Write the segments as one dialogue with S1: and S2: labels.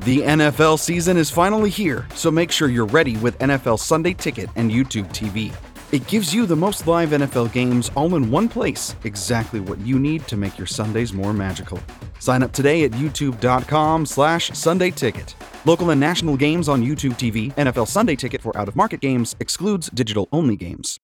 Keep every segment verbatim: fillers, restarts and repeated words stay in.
S1: The N F L season is finally here, so make sure you're ready with N F L Sunday Ticket and YouTube T V. It gives you the most live N F L games all in one place, exactly what you need to make your Sundays more magical. Sign up today at youtube.com slash Sunday Ticket. Local and national games on YouTube T V. N F L Sunday Ticket for out-of-market games excludes digital-only games.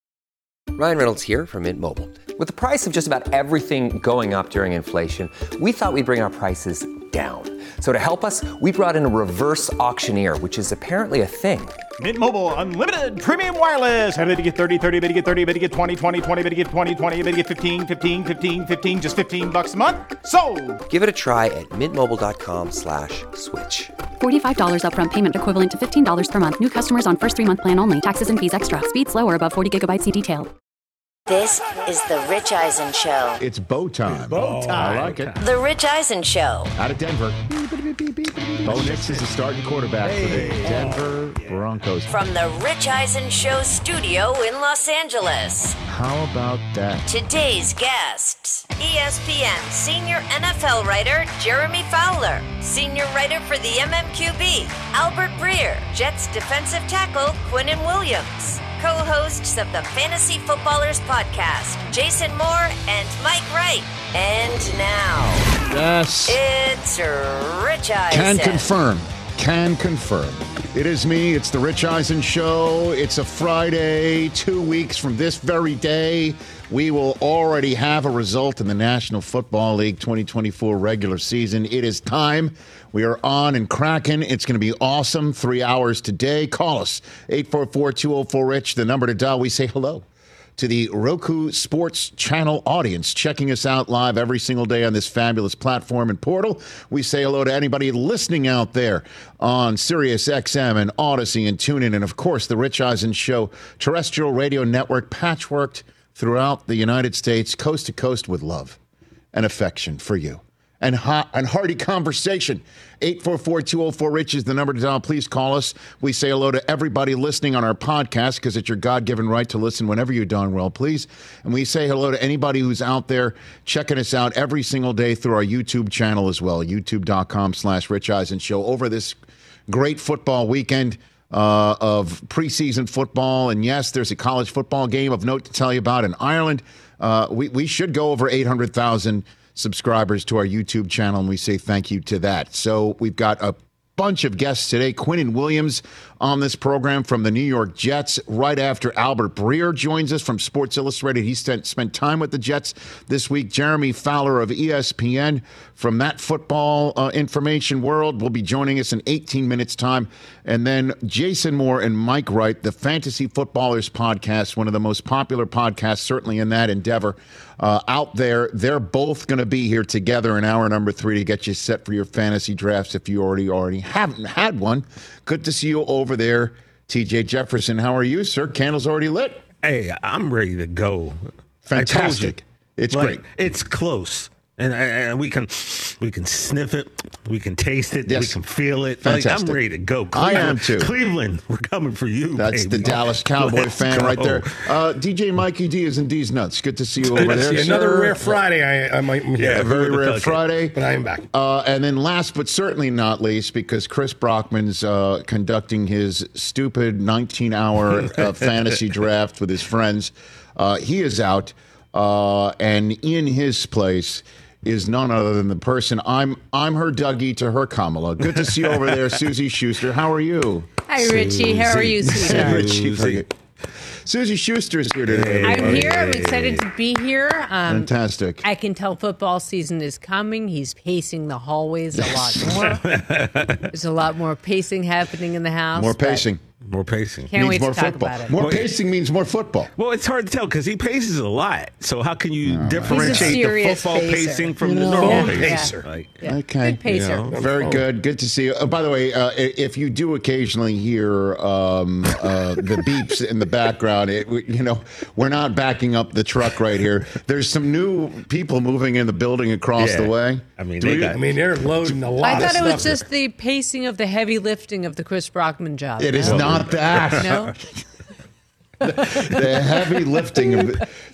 S2: Ryan Reynolds here from Mint Mobile. With the price of just about everything going up during inflation, we thought we'd bring our prices down. So to help us, we brought in a reverse auctioneer, which is apparently a thing.
S3: Mint Mobile Unlimited Premium Wireless. How to get thirty, thirty, how to get thirty, how to get twenty, twenty, twenty, how to get twenty, twenty, how to get fifteen, fifteen, fifteen, fifteen, just fifteen bucks a month? Sold!
S2: Give it a try at mintmobile.com slash switch.
S4: forty-five dollars upfront payment equivalent to fifteen dollars per month. New customers on first three-month plan only. Taxes and fees extra. Speed slower above forty gigabytes. See detail.
S5: This is the Rich Eisen Show.
S6: It's bow time.
S3: Bow time.
S6: I like it.
S5: The Rich Eisen Show.
S6: Out of Denver. Bo Nix is the starting quarterback hey. for the Denver Broncos.
S5: From the Rich Eisen Show studio in Los Angeles.
S6: How about that?
S5: Today's guests. E S P N senior N F L writer Jeremy Fowler. Senior writer for the M M Q B, Albert Breer. Jets defensive tackle Quinnen Williams. Co-hosts of the Fantasy Footballers podcast, Jason Moore and Mike Wright. And now,
S6: yes,
S5: it's Rich Eisen.
S6: Can confirm. Can confirm. It is me. It's the Rich Eisen Show. It's a Friday. Two weeks from this very day, we will already have a result in the National Football League twenty twenty-four regular season. It is time. We are on and cracking. It's going to be awesome. Three hours today. Call us, eight four four, two oh four, RICH, the number to dial. We say hello to the Roku Sports Channel audience checking us out live every single day on this fabulous platform and portal. We say hello to anybody listening out there on Sirius X M and Odyssey and TuneIn, and, of course, the Rich Eisen Show terrestrial radio network patchworked throughout the United States, coast to coast, with love and affection for you. And hot and hearty conversation. eight four four, two oh four, RICH is the number to dial. Please call us. We say hello to everybody listening on our podcast because it's your God-given right to listen whenever you darn well please. And we say hello to anybody who's out there checking us out every single day through our YouTube channel as well, youtube.com slash Rich Eisen Show. Over this great football weekend uh, of preseason football. And, yes, there's a college football game of note to tell you about in Ireland. Uh, we, we should go over eight hundred thousand subscribers to our YouTube channel, and we say thank you to that. So we've got a bunch of guests today. Quinnen Williams on this program from the New York Jets. Right after Albert Breer joins us from Sports Illustrated. He spent, spent time with the Jets this week. Jeremy Fowler of E S P N from that football uh, information world will be joining us in eighteen minutes time. And then Jason Moore and Mike Wright, the Fantasy Footballers podcast, one of the most popular podcasts, certainly in that endeavor, uh, out there. They're both going to be here together in hour number three to get you set for your fantasy drafts if you already already haven't had one. Good to see you over there, T J Jefferson. How are you, sir? Candle's already lit?
S7: Hey, I'm ready to go.
S6: Fantastic. It's
S7: like,
S6: great.
S7: It's close. And, and we can we can sniff it, we can taste it,
S6: yes.
S7: we can feel it.
S6: Fantastic.
S7: Like, I'm ready to go.
S6: Cleveland, I am too.
S7: Cleveland, we're coming for you.
S6: That's
S7: baby.
S6: the Dallas Cowboy
S7: Let's
S6: fan
S7: go.
S6: right there. Uh, D J Mikey D is in D's nuts. Good to see you over there.
S8: Another
S6: sir.
S8: rare Friday. I, I might.
S6: Yeah,
S8: Yeah,
S6: very rare Friday.
S8: But I am back.
S6: Uh, and then last but certainly not least, because Chris Brockman's uh, conducting his stupid nineteen-hour uh, fantasy draft with his friends. Uh, he is out, uh, and in his place is none other than the person. I'm I'm her Dougie to her Kamala. Good to see you over there, Susie Schuster. How are you?
S9: Hi, Richie. How are you, sweetheart?
S6: Richie, Susie. Susie Schuster is here today.
S9: I'm here. I'm excited to be here. Um,
S6: Fantastic.
S9: I can tell football season is coming. He's pacing the hallways a lot more. There's a lot more pacing happening in the house.
S6: More pacing.
S7: More pacing.
S9: Can't
S6: means
S9: wait
S6: more
S9: to talk
S6: football.
S9: about it.
S6: More
S7: Well,
S6: pacing means more football.
S7: Well, it's hard to tell because he paces a lot. So how can you
S6: No,
S7: differentiate
S9: He's a
S7: the
S9: serious
S7: football
S9: pacer.
S7: pacing from
S6: You
S7: the
S6: know,
S7: normal
S9: yeah.
S7: pacer?
S9: Yeah.
S7: Like,
S9: Yeah.
S6: Okay.
S9: Good pacer.
S7: You know.
S6: Very good. Good to see you. Uh, by the way, uh, if you do occasionally hear um, uh, the beeps in the background, it, you know, we're not backing up the truck right here. There's some new people moving in the building across
S7: Yeah.
S6: the way.
S7: I mean,
S6: Do
S7: they
S6: we-
S7: got-
S8: I mean, they're loading a lot
S9: I
S8: of
S9: thought it
S8: stuff.
S9: was just the pacing of the heavy lifting of the Chris Brockman job.
S6: It is
S9: no?
S6: not that.
S9: No?
S6: The heavy lifting of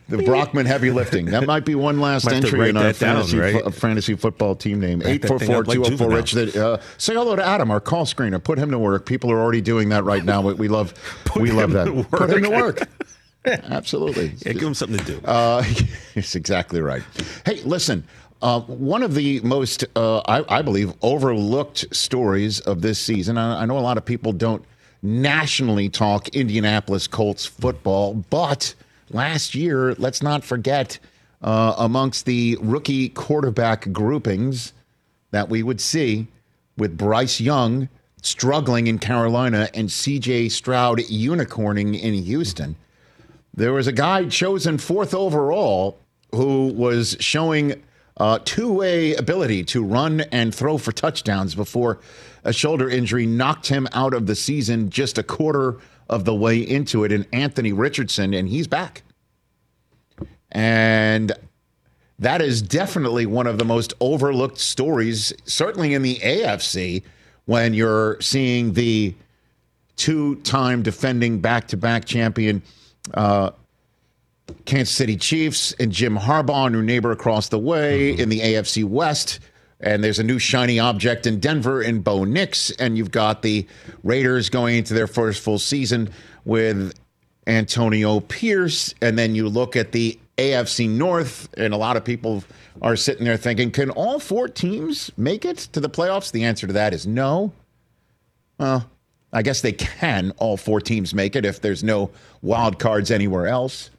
S6: The Brockman heavy lifting. That might be one last
S7: Might have to
S6: entry
S7: write
S6: in our
S7: that down,
S6: fantasy,
S7: right?
S6: fo- fantasy football team name.
S7: Write
S6: eight
S7: that
S6: four
S7: thing
S6: four,
S7: up like
S6: two oh four, Rich.
S7: Juvenile.
S6: Uh, say hello to Adam, our call screener. Put him to work. People are already doing that right now. We, we love we love that.
S7: to
S6: Put him to
S7: work.
S6: work. Absolutely.
S7: Yeah, give him something to do.
S6: Uh, it's exactly right. Hey, listen. Uh, one of the most, uh, I, I believe, overlooked stories of this season. I, I know a lot of people don't nationally talk Indianapolis Colts football, but last year, let's not forget, uh, amongst the rookie quarterback groupings that we would see with Bryce Young struggling in Carolina and C J Stroud unicorning in Houston, there was a guy chosen fourth overall who was showing uh, two-way ability to run and throw for touchdowns before a shoulder injury knocked him out of the season just a quarter of the way into it, and Anthony Richardson, and he's back. And that is definitely one of the most overlooked stories, certainly in the A F C, when you're seeing the two-time defending back-to-back champion uh, Kansas City Chiefs and Jim Harbaugh, new neighbor across the way in the A F C West. And there's a new shiny object in Denver in Bo Nix. And you've got the Raiders going into their first full season with Antonio Pierce. And then you look at the A F C North, and a lot of people are sitting there thinking, can all four teams make it to the playoffs? The answer to that is no. Well, I guess they can, all four teams make it if there's no wild cards anywhere else.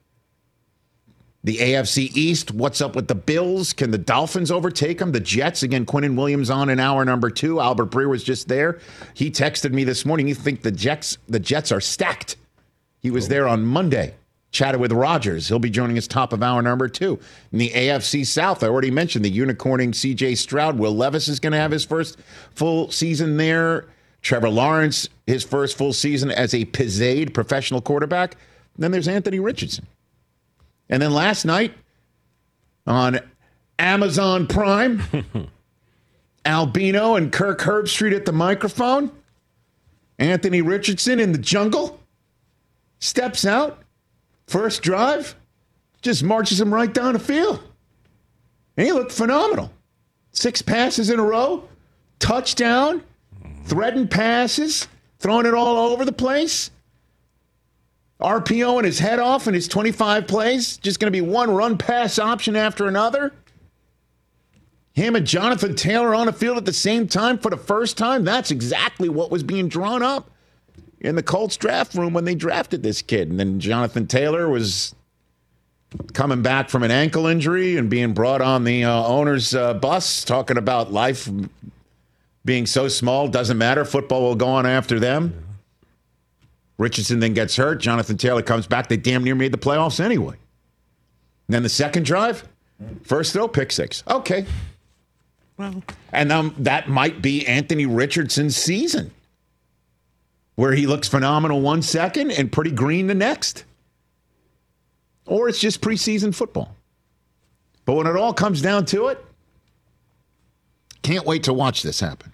S6: The A F C East, what's up with the Bills? Can the Dolphins overtake them? The Jets, again, Quinnen Williams on in hour number two. Albert Breer was just there. He texted me this morning. You think the Jets, the Jets are stacked. He was there on Monday. Chatted with Rogers. He'll be joining us top of hour number two. In the A F C South, I already mentioned the unicorning C J Stroud. Will Levis is going to have his first full season there. Trevor Lawrence, his first full season as a pizzade professional quarterback. Then there's Anthony Richardson. And then last night on Amazon Prime, Albino and Kirk Herbstreit at the microphone. Anthony Richardson in the jungle. Steps out. First drive. Just marches him right down the field. And he looked phenomenal. Six passes in a row. Touchdown. Threading passes. Throwing it all over the place. RPOing his head off in his twenty-five plays. Just going to be one run pass option after another. Him and Jonathan Taylor on the field at the same time for the first time. That's exactly what was being drawn up in the Colts draft room when they drafted this kid. And then Jonathan Taylor was coming back from an ankle injury and being brought on the uh, owner's uh, bus, talking about life being so small, doesn't matter. Football will go on after them. Richardson then gets hurt. Jonathan Taylor comes back. They damn near made the playoffs anyway. And then the second drive, first throw, pick six. Okay. Well, and um, that might be Anthony Richardson's season, where he looks phenomenal one second and pretty green the next. Or it's just preseason football. But when it all comes down to it, can't wait to watch this happen.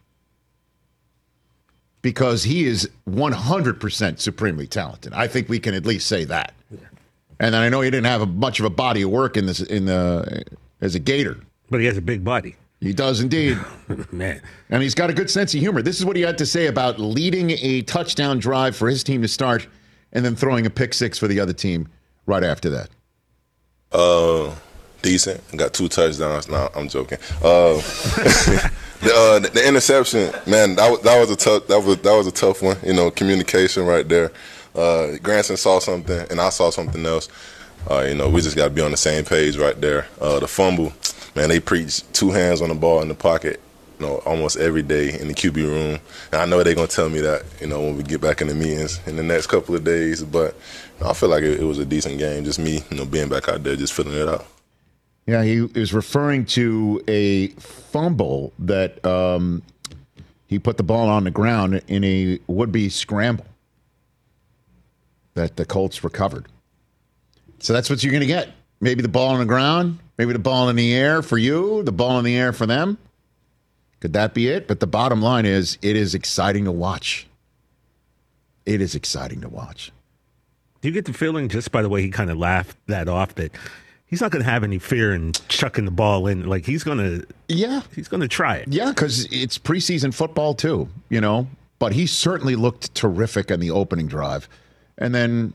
S6: Because he is one hundred percent supremely talented. I think we can at least say that. Yeah. And I know he didn't have a, much of a body of work in this in the as a Gator.
S7: But he has a big body.
S6: He does indeed.
S7: Man.
S6: And he's got a good sense of humor. This is what he had to say about leading a touchdown drive for his team to start and then throwing a pick six for the other team right after that.
S10: Uh, decent. I got two touchdowns. No, I'm joking. Uh The, uh, the, the interception, man, that was, that was a tough that was that was a tough one. You know, communication right there. Uh, Granson saw something, and I saw something else. Uh, you know, we just got to be on the same page right there. Uh, the fumble, man, they preach two hands on the ball in the pocket, you know, almost every day in the Q B room. And I know they're gonna tell me that, you know, when we get back in the meetings in the next couple of days. But you know, I feel like it, it was a decent game. Just me, you know, being back out there, just filling it out.
S6: Yeah, he is referring to a fumble that um, he put the ball on the ground in a would-be scramble that the Colts recovered. So that's what you're going to get. Maybe the ball on the ground, maybe the ball in the air for you, the ball in the air for them. Could that be it? But the bottom line is it is exciting to watch. It is exciting to watch.
S7: Do you get the feeling, just by the way he kind of laughed that off, that he's not going to have any fear in chucking the ball in? Like, he's going to,
S6: yeah,
S7: he's going to try it.
S6: Yeah, because it's preseason football too, you know. But he certainly looked terrific in the opening drive, and then,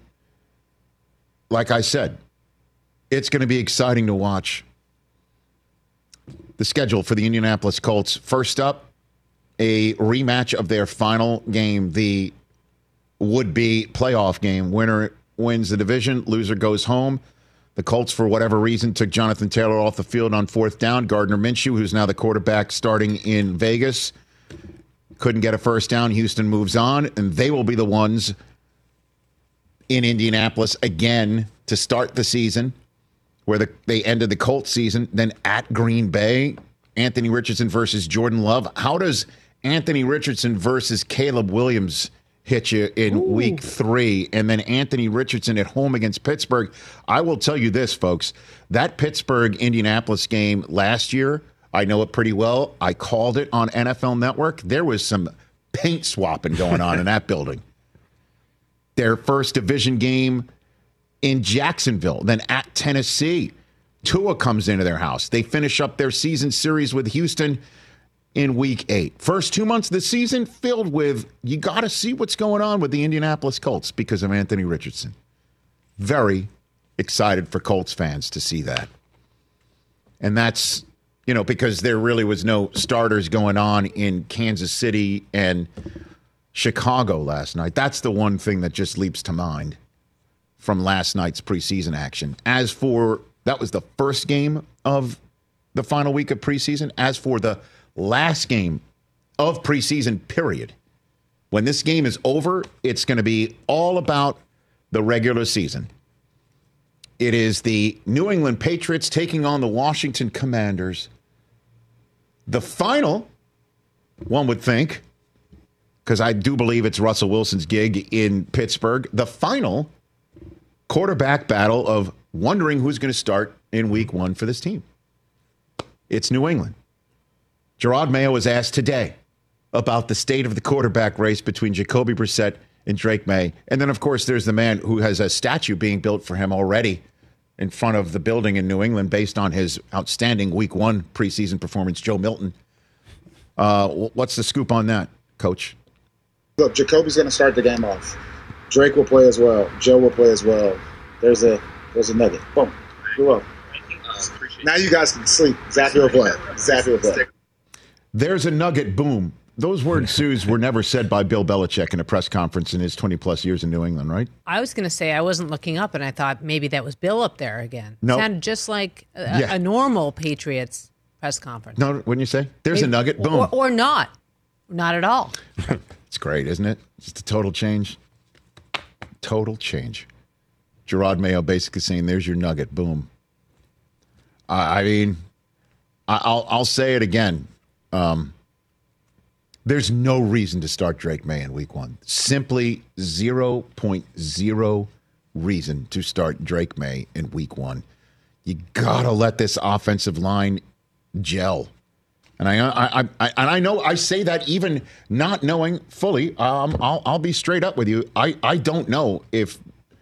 S6: like I said, it's going to be exciting to watch the schedule for the Indianapolis Colts. First up, a rematch of their final game, the would-be playoff game. Winner wins the division, loser goes home. The Colts, for whatever reason, took Jonathan Taylor off the field on fourth down. Gardner Minshew, who's now the quarterback starting in Vegas, couldn't get a first down. Houston moves on, and they will be the ones in Indianapolis again to start the season, where the, they ended the Colts season. Then at Green Bay, Anthony Richardson versus Jordan Love. How does Anthony Richardson versus Caleb Williams hit you in Ooh. week three? And then Anthony Richardson at home against Pittsburgh. I will tell you this, folks. That Pittsburgh-Indianapolis game last year, I know it pretty well. I called it on N F L Network. There was some paint swapping going on in that building. Their first division game in Jacksonville, then at Tennessee. Tua comes into their house. They finish up their season series with Houston in week eight. First two months of the season filled with, you got to see what's going on with the Indianapolis Colts because of Anthony Richardson. Very excited for Colts fans to see that. And that's, you know, because there really was no starters going on in Kansas City and Chicago last night. That's the one thing that just leaps to mind from last night's preseason action. As for, that was the first game of the final week of preseason. As for the last game of preseason, period, when this game is over, it's going to be all about the regular season. It is the New England Patriots taking on the Washington Commanders. The final, one would think, because I do believe it's Russell Wilson's gig in Pittsburgh, the final quarterback battle of wondering who's going to start in week one for this team. It's New England. Gerard Mayo was asked today about the state of the quarterback race between Jacoby Brissett and Drake May. And then, of course, there's the man who has a statue being built for him already in front of the building in New England based on his outstanding week one preseason performance, Joe Milton. Uh, what's the scoop on that, Coach?
S11: Look, Jacoby's going to start the game off. Drake will play as well. Joe will play as well. There's a there's a nugget. Boom. You're welcome. Now you guys can sleep. Exactly what play. Exactly what play.
S6: There's a nugget. Boom. Those words, Suze, were never said by Bill Belichick in a press conference in his twenty-plus years in New England, right?
S9: I was going to say I wasn't looking up, and I thought maybe that was Bill up there again.
S6: No.
S9: Nope. Sounded just like a,
S6: yeah.
S9: a normal Patriots press conference.
S6: No, wouldn't you say? There's maybe, a nugget. Boom.
S9: Or, or not. Not at all.
S6: It's great, isn't it? Just a total change. Total change. Gerard Mayo basically saying, there's your nugget. Boom. Uh, I mean, I'll, I'll say it again. Um, there's no reason to start Drake May in week one. Simply zero point zero reason to start Drake May in week one. You got to let this offensive line gel. And I, I, I, I, and I know I say that even not knowing fully. Um, I'll, I'll be straight up with you. I, I don't know if,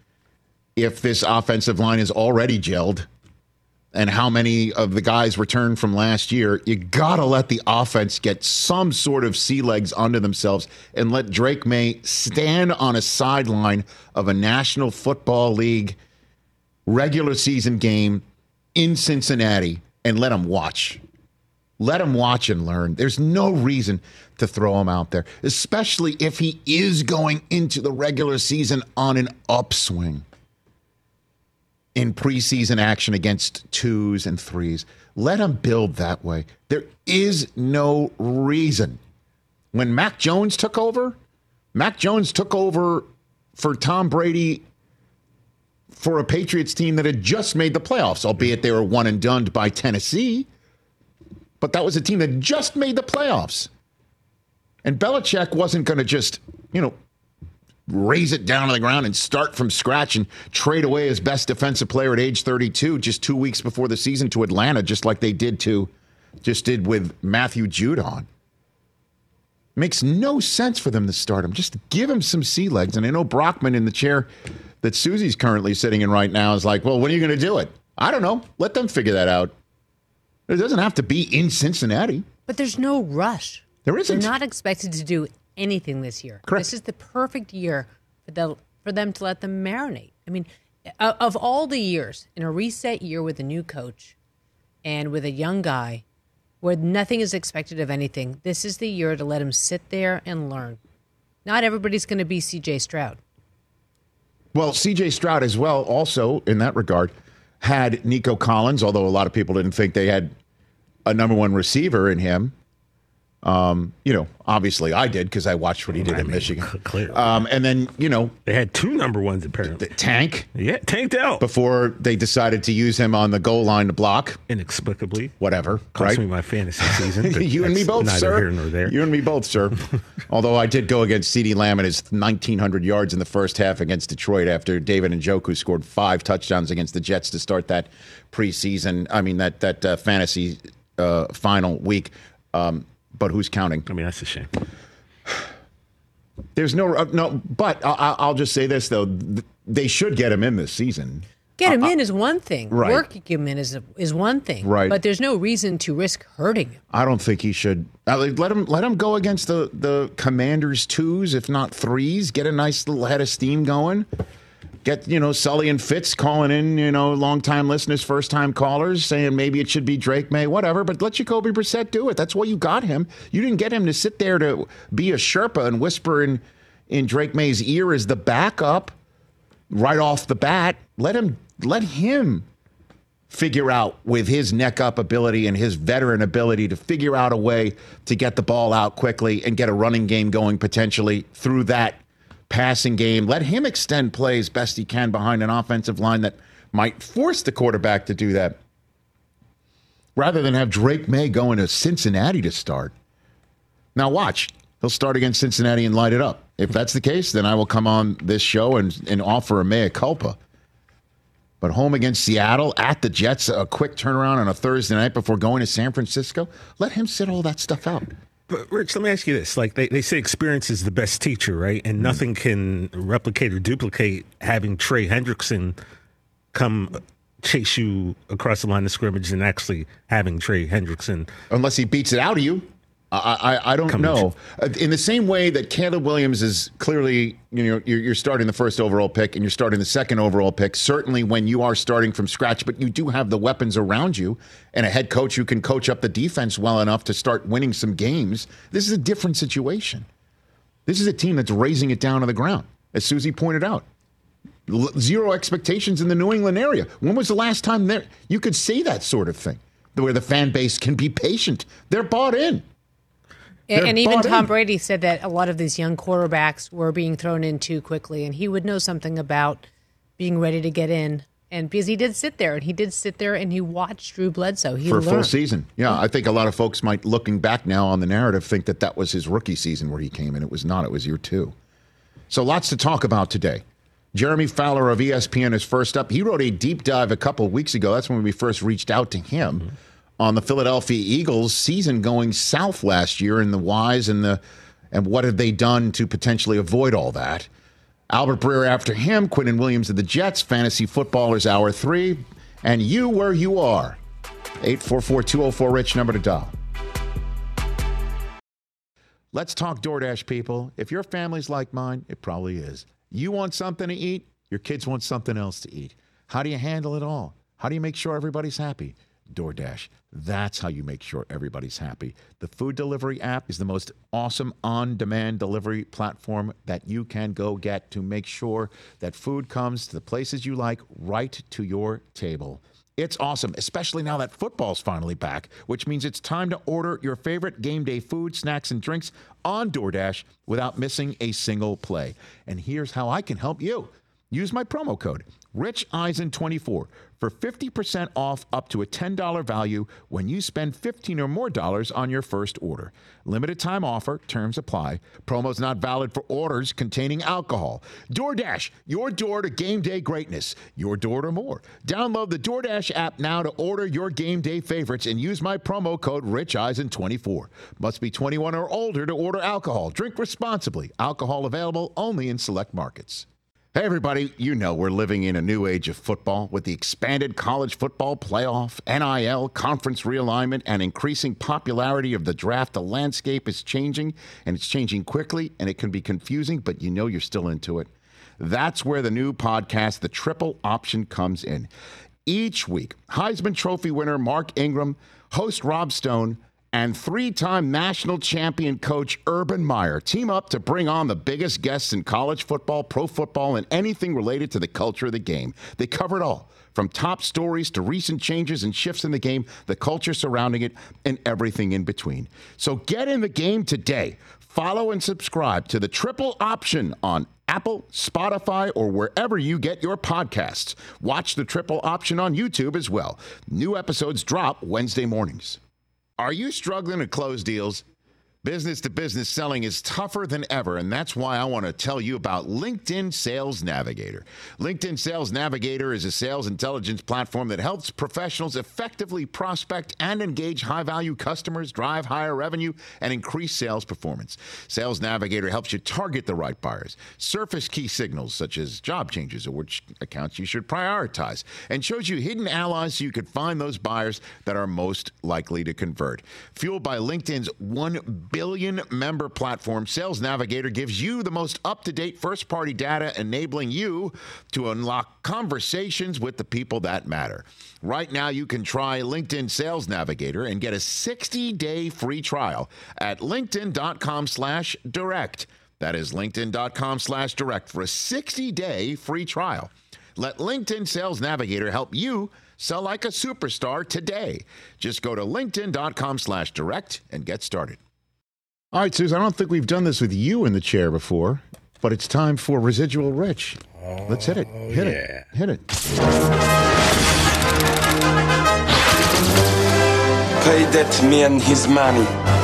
S6: if this offensive line is already gelled, and how many of the guys returned from last year. You got to let the offense get some sort of sea legs under themselves and let Drake May stand on a sideline of a National Football League regular season game in Cincinnati and let him watch. Let him watch and learn. There's no reason to throw him out there, especially if he is going into the regular season on an upswing in preseason action against twos and threes. Let him build that way. There is no reason. When Mac Jones took over, Mac Jones took over for Tom Brady for a Patriots team that had just made the playoffs, albeit they were one and done by Tennessee. But that was a team that just made the playoffs. And Belichick wasn't going to just, you know, raise it down to the ground and start from scratch and trade away his best defensive player at age thirty-two just two weeks before the season to Atlanta, just like they did to, just did with Matthew Judon. Makes no sense for them to start him. Just give him some sea legs. And I know Brockman in the chair that Susie's currently sitting in right now is like, well, when are you going to do it? I don't know. Let them figure that out. It doesn't have to be in Cincinnati.
S9: But there's no rush.
S6: There isn't.
S9: They're not expected to do anything this year.
S6: Correct.
S9: This is the perfect year for, the, for them to let them marinate. I mean, of all the years, in a reset year with a new coach and with a young guy where nothing is expected of anything, this is the year to let him sit there and learn. Not everybody's going to be C J Stroud.
S6: Well, C J Stroud as well, also in that regard, had Nico Collins, although a lot of people didn't think they had a number one receiver in him. Um, you know, obviously I did because I watched what he did I in mean, Michigan.
S7: Clearly.
S6: Um, and then, you know.
S7: They had two number ones apparently.
S6: Tank.
S7: Yeah, Tank Dell.
S6: Before they decided to use him on the goal line to block.
S7: Inexplicably.
S6: Whatever.
S7: Cost
S6: right?
S7: me my fantasy season.
S6: You and me both,
S7: neither
S6: sir.
S7: Here nor there.
S6: You and me both, sir. Although I did go against CeeDee Lamb and his nineteen hundred yards in the first half against Detroit after David Njoku scored five touchdowns against the Jets to start that preseason. I mean, that, that uh, fantasy uh, final week. Um, But who's counting?
S7: I mean, that's a shame.
S6: There's no, uh, no. But I'll, I'll just say this though: they should get him in this season.
S9: Get him
S6: uh,
S9: in is one thing.
S6: Right.
S9: Working him in is is one thing.
S6: Right.
S9: But there's no reason to risk hurting him.
S6: I don't think he should. Uh, let him let him go against the the Commanders twos, if not threes. Get a nice little head of steam going. Get, you know, Sully and Fitz calling in, you know, long-time listeners, first-time callers, saying maybe it should be Drake May, whatever, but let Jacoby Brissett do it. That's why you got him. You didn't get him to sit there to be a Sherpa and whisper in, in Drake May's ear as the backup right off the bat. Let him, let him figure out with his neck-up ability and his veteran ability to figure out a way to get the ball out quickly and get a running game going potentially through that passing game. Let him extend plays best he can behind an offensive line that might force the quarterback to do that, rather than have Drake May going to Cincinnati to start. Now watch. He'll start against Cincinnati and light it up. If that's the case, then I will come on this show and, and offer a mea culpa. But home against Seattle, at the Jets, a quick turnaround on a Thursday night before going to San Francisco, let him sit all that stuff out.
S7: But, Rich, let me ask you this. Like, they, they say experience is the best teacher, right? And nothing can replicate or duplicate having Trey Hendrickson come chase you across the line of scrimmage and actually having Trey Hendrickson.
S6: Unless he beats it out of you. I, I, I don't know. In the same way that Caleb Williams is clearly, you know, you're, you're starting the first overall pick and you're starting the second overall pick, certainly when you are starting from scratch, but you do have the weapons around you and a head coach who can coach up the defense well enough to start winning some games. This is a different situation. This is a team that's raising it down to the ground, as Susie pointed out. L- zero expectations in the New England area. When was the last time there you could say that sort of thing, where the fan base can be patient? They're bought in.
S9: And, and even Tom
S6: in.
S9: Brady said that a lot of these young quarterbacks were being thrown in too quickly, and he would know something about being ready to get in. And because he did sit there, and he did sit there, and he watched Drew Bledsoe. He
S6: for a
S9: learned.
S6: full season. Yeah, I think a lot of folks might, looking back now on the narrative, think that that was his rookie season where he came in. It was not. It was year two. So lots to talk about today. Jeremy Fowler of E S P N is first up. He wrote a deep dive a couple of weeks ago. That's when we first reached out to him. Mm-hmm. On the Philadelphia Eagles season going south last year and the whys and the and what have they done to potentially avoid all that. Albert Breer after him, Quinnen Williams of the Jets, Fantasy Footballers Hour three, and you where you are. eight four four, two oh four, RICH, number to dial. Let's talk DoorDash, people. If your family's like mine, it probably is. You want something to eat, your kids want something else to eat. How do you handle it all? How do you make sure everybody's happy? DoorDash. That's how you make sure everybody's happy. The food delivery app is the most awesome on-demand delivery platform that you can go get to make sure that food comes to the places you like right to your table. It's awesome, especially now that football's finally back, which means it's time to order your favorite game day food, snacks, and drinks on DoorDash without missing a single play. And here's how I can help you. Use my promo code, Rich Eisen twenty-four, for fifty percent off up to a ten dollars value when you spend fifteen or more dollars on your first order. Limited time offer, terms apply. Promo's not valid for orders containing alcohol. DoorDash, your door to game day greatness. Your door to more. Download the DoorDash app now to order your game day favorites and use my promo code Rich Eisen twenty-four. Must be twenty-one or older to order alcohol. Drink responsibly. Alcohol available only in select markets. Hey, everybody, you know we're living in a new age of football with the expanded college football playoff, N I L, conference realignment, and increasing popularity of the draft. The landscape is changing, and it's changing quickly, and it can be confusing, but you know you're still into it. That's where the new podcast, The Triple Option, comes in. Each week, Heisman Trophy winner Mark Ingram, host Rob Stone, and three-time national champion coach Urban Meyer team up to bring on the biggest guests in college football, pro football, and anything related to the culture of the game. They cover it all, from top stories to recent changes and shifts in the game, the culture surrounding it, and everything in between. So get in the game today. Follow and subscribe to The Triple Option on Apple, Spotify, or wherever you get your podcasts. Watch The Triple Option on YouTube as well. New episodes drop Wednesday mornings. Are you struggling to close deals? Business-to-business selling is tougher than ever, and that's why I want to tell you about LinkedIn Sales Navigator. LinkedIn Sales Navigator is a sales intelligence platform that helps professionals effectively prospect and engage high-value customers, drive higher revenue, and increase sales performance. Sales Navigator helps you target the right buyers, surface key signals such as job changes or which accounts you should prioritize, and shows you hidden allies so you can find those buyers that are most likely to convert. Fueled by LinkedIn's one billion member platform, Sales Navigator gives you the most up-to-date first-party data, enabling you to unlock conversations with the people that matter. Right now, you can try LinkedIn Sales Navigator and get a sixty-day free trial at linkedin.com slash direct. That is linkedin.com slash direct for a sixty-day free trial. Let LinkedIn Sales Navigator help you sell like a superstar today. Just go to linkedin.com slash direct and get started. All right, Susan, I don't think we've done this with you in the chair before, but it's time for Residual Rich. Oh, Let's hit it. Hit
S8: yeah.
S6: it. Hit it.
S12: Pay that man his money.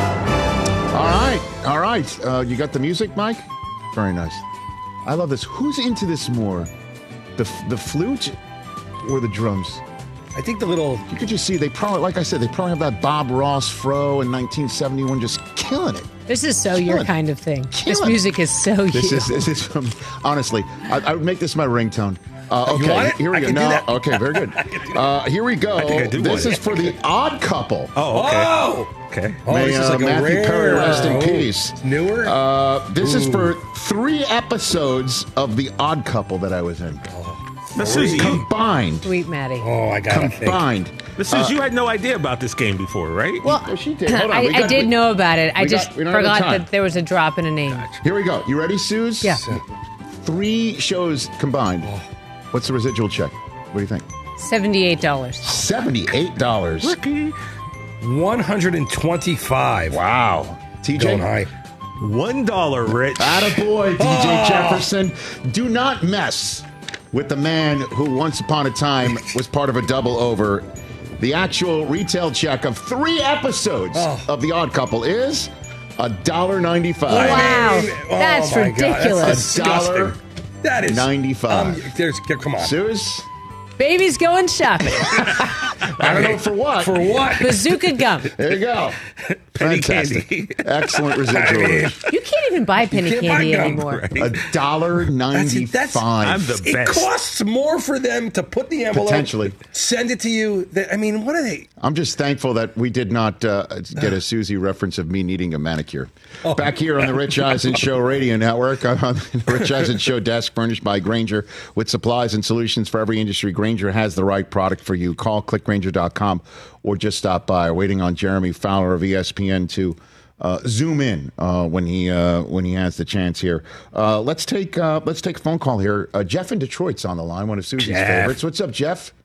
S6: All right. All right. Uh, you got the music, Mike? Very nice. I love this. Who's into this more? The, the flute or the drums?
S8: I think the little...
S6: You could just see, they probably, like I said, they probably have that Bob Ross fro in nineteen seventy-one just killing it.
S9: This is so
S6: Killing
S9: your
S6: it.
S9: kind of thing.
S6: Killing
S9: This music is so
S6: This
S9: you.
S6: is, this is from, honestly, I, I would make this my ringtone. Uh,
S8: You
S6: okay,
S8: want it?
S6: here we
S8: I
S6: go.
S8: can do
S6: No,
S8: that.
S6: okay, very good. Uh, here we go.
S7: I think I do
S6: This
S7: want
S6: is
S7: it.
S6: for the Odd Couple.
S7: Oh, okay.
S8: Oh!
S7: Okay.
S8: Oh,
S6: May,
S8: this is
S6: uh,
S8: like a
S6: Matthew
S8: rare,
S6: Perry rest in
S8: oh,
S6: peace.
S8: it's newer?
S6: Uh, this is
S8: Ooh.
S6: for three episodes of the Odd Couple that I was in.
S7: Now, Susie, you,
S6: Combined.
S9: Sweet Maddie.
S8: Oh, I got to think.
S6: Combined.
S7: now, Susie, you had no idea about this game before, right?
S9: Well,
S6: Oh, she did. Hold on,
S9: I,
S6: we
S9: I
S6: got-
S9: did
S6: we-
S9: know about it. I
S6: we got-
S9: just
S6: we don't have the
S9: forgot
S6: time.
S9: that there was a drop in a name.
S6: Here we go. You ready, Suze?
S9: Yeah.
S6: Three shows combined. What's the residual check? What do you think?
S9: seventy-eight dollars.
S6: seventy-eight dollars.
S7: Rookie.
S8: one hundred twenty-five.
S6: Wow. T J?
S8: Going high.
S7: One dollar, Rich.
S6: Attaboy, D J
S8: Oh.
S6: Jefferson. Do not mess with the man who once upon a time was part of a double over. The actual retail check of three episodes
S8: Oh.
S6: of The Odd Couple is one dollar ninety-five.
S9: Wow.
S8: Oh,
S9: That's
S8: my God,
S9: ridiculous.
S8: That's disgusting. That is
S6: ninety-five.
S8: Um, there's, come on.
S6: Suze?
S9: Baby's going shopping.
S6: I don't know for what.
S8: For what?
S9: Bazooka gum.
S6: There you go.
S7: Penny
S6: Fantastic.
S7: candy.
S6: Excellent residual.
S8: I mean,
S9: You can't even buy penny
S8: can't buy
S9: candy
S8: gum,
S9: anymore.
S6: A dollar
S8: That's,
S6: ninety-five.
S8: that's,
S7: I'm the
S8: it
S7: best.
S8: costs more for them to put the envelope,
S6: Potentially.
S8: send it to you. That, I mean, what are they?
S6: I'm just thankful that we did not uh, get a Susie reference of me needing a manicure.
S8: Oh.
S6: Back here on the Rich Eisen Show Radio Network, I'm on the Rich Eisen Show desk furnished by Grainger with supplies and solutions for every industry. Grainger has the right product for you. Call click grainger dot com or just stop by. Waiting on Jeremy Fowler of E S P N to uh, zoom in uh, when he uh, when he has the chance here. Uh, let's take uh, let's take a phone call here. Uh, Jeff in Detroit's on the line, one of Susie's
S8: Jeff.
S6: favorites. What's up, Jeff?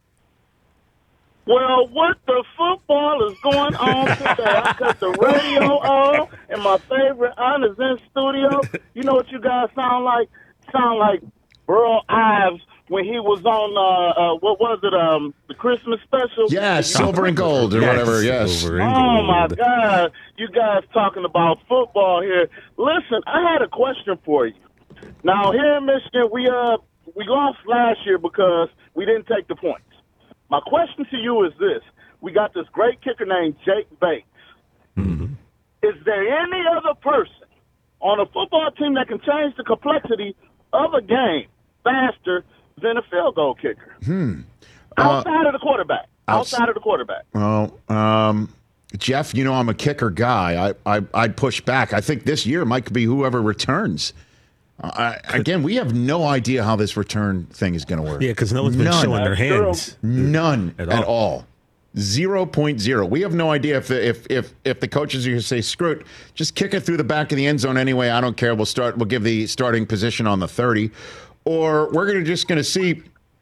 S13: Well, what the football is going on today? I cut the radio on, and my favorite aunt is in studio. You know what you guys sound like? Sound like Burl Ives when he was on, uh, uh, what was it, um, the Christmas special?
S6: Yeah, silver and gold or
S7: Yes,
S6: whatever, yes.
S7: silver and
S13: Oh, my
S7: gold.
S13: God. You guys talking about football here. Listen, I had a question for you. Now, here in Michigan, we uh we lost last year because we didn't take the points. My question to you is this. We got this great kicker named Jake Bates.
S7: Mm-hmm.
S13: Is there any other person on a football team that can change the complexity of a game faster than a field goal kicker.
S6: Hmm.
S13: Outside uh, of the quarterback. Outside
S6: outs-
S13: of the quarterback.
S6: Well, um, Jeff, you know I'm a kicker guy. I, I, I'd push back. I think this year might be whoever returns. Uh, again, we have no idea how this return thing is going to work.
S7: Yeah, because no one's been
S6: None.
S7: showing their hands.
S6: None
S7: at
S6: at
S7: all.
S6: all. Zero point zero. We have no idea if the, if if if the coaches are going to say, "Screw it, just kick it through the back of the end zone anyway. I don't care. We'll start. We'll give the starting position on the thirty," or we're going to just going to see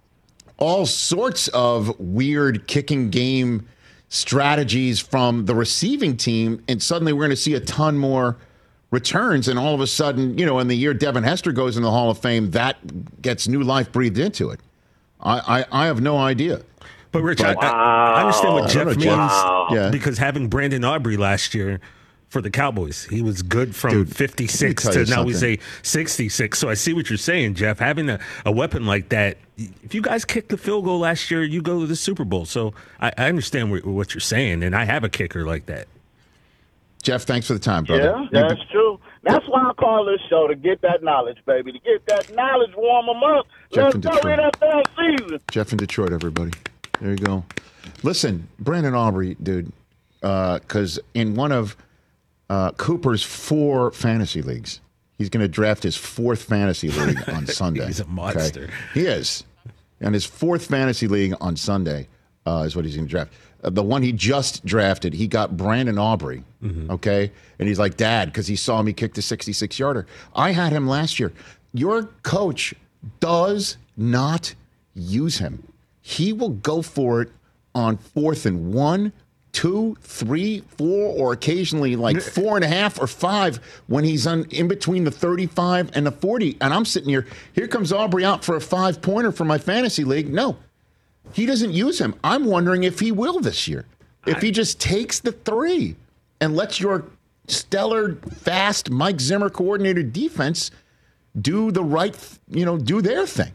S6: all sorts of weird kicking game strategies from the receiving team, and suddenly we're going to see a ton more returns, and all of a sudden, you know, in the year Devin Hester goes in the Hall of Fame, that gets new life breathed into it. I, I, I have no idea.
S7: But, Rich,
S6: But-
S7: I, I understand what
S6: I
S7: Jeff
S6: don't
S7: means
S6: know, Jeff. Yeah.
S7: because having Brandon Aubrey last year for the Cowboys, he was good from
S6: Dude,
S7: fifty-six
S6: let me
S7: to
S6: tell
S7: now
S6: you
S7: we say sixty-six. So I see what you're saying, Jeff. Having a, a weapon like that, if you guys kicked the field goal last year, you go to the Super Bowl. So I, I understand what, what you're saying, and I have a kicker like that.
S6: Jeff, thanks for the time, brother.
S13: Yeah, that's true. That's why I call this show, to get that knowledge, baby. To get that knowledge, warm them up.
S6: Jeff
S13: Let's
S6: in
S13: go
S6: Detroit.
S13: N F L season.
S6: Jeff in Detroit, everybody. There you go. Listen, Brandon Aubrey, dude, because in one of uh, Cooper's four fantasy leagues, he's going to draft his fourth fantasy league on Sunday.
S7: He's a monster.
S6: Okay? He is. And his fourth fantasy league on Sunday uh, is what he's going to draft. Uh, the one he just drafted, he got Brandon Aubrey,
S7: Mm-hmm.
S6: okay? And he's like, Dad, because he saw me kick the sixty-six-yarder. I had him last year. Your coach does not use him. He will go for it on fourth and one, two, three, four, or occasionally like four and a half or five when he's on in between the thirty-five and the forty. And I'm sitting here, here comes Aubrey out for a five-pointer for my fantasy league. No, he doesn't use him. I'm wondering if he will this year. If he just takes the three and lets your stellar, fast Mike Zimmer coordinated defense do the right, you know, do their thing.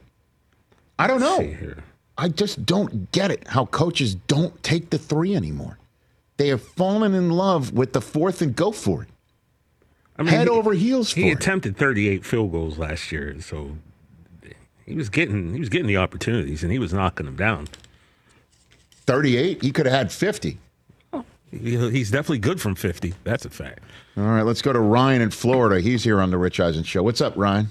S6: I don't know. I just don't get it how coaches don't take the three anymore. They have fallen in love with the fourth and go for it.
S7: I mean,
S6: Head
S7: he-
S6: over heels for
S7: He
S6: it.
S7: attempted thirty-eight field goals last year, so he was getting he was getting the opportunities, and he was knocking them down.
S6: thirty-eight? He could have had fifty.
S7: He, he's definitely good from fifty. That's a fact.
S6: All right, let's go to Ryan in Florida. He's here on the Rich Eisen Show. What's up, Ryan?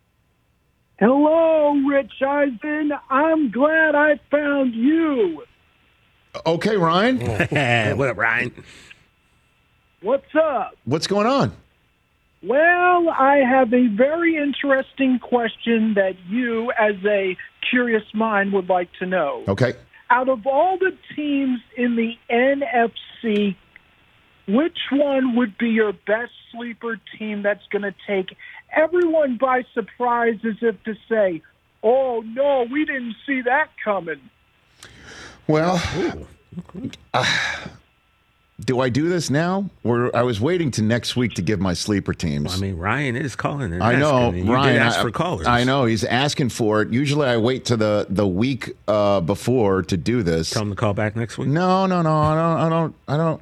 S14: Hello, Rich Eisen. I'm glad I found you.
S6: Okay, Ryan.
S7: What up, Ryan?
S14: What's up?
S6: What's going on?
S14: Well, I have a very interesting question that you, as a curious mind, would like to know.
S6: Okay.
S14: Out of all the teams in the N F C, which one would be your best sleeper team that's going to take everyone by surprise, as if to say, oh, no, we didn't see that coming?
S6: Well, uh, do I do this now? Or I was waiting to next week to give my sleeper teams.
S7: I mean, Ryan is calling. And
S6: I know,
S7: asking, and you
S6: Ryan.
S7: did ask
S6: I,
S7: for callers.
S6: I know he's asking for it. Usually, I wait to the the week uh, before to do this.
S7: Tell him to call back next week.
S6: No, no, no. I don't. I don't. I don't.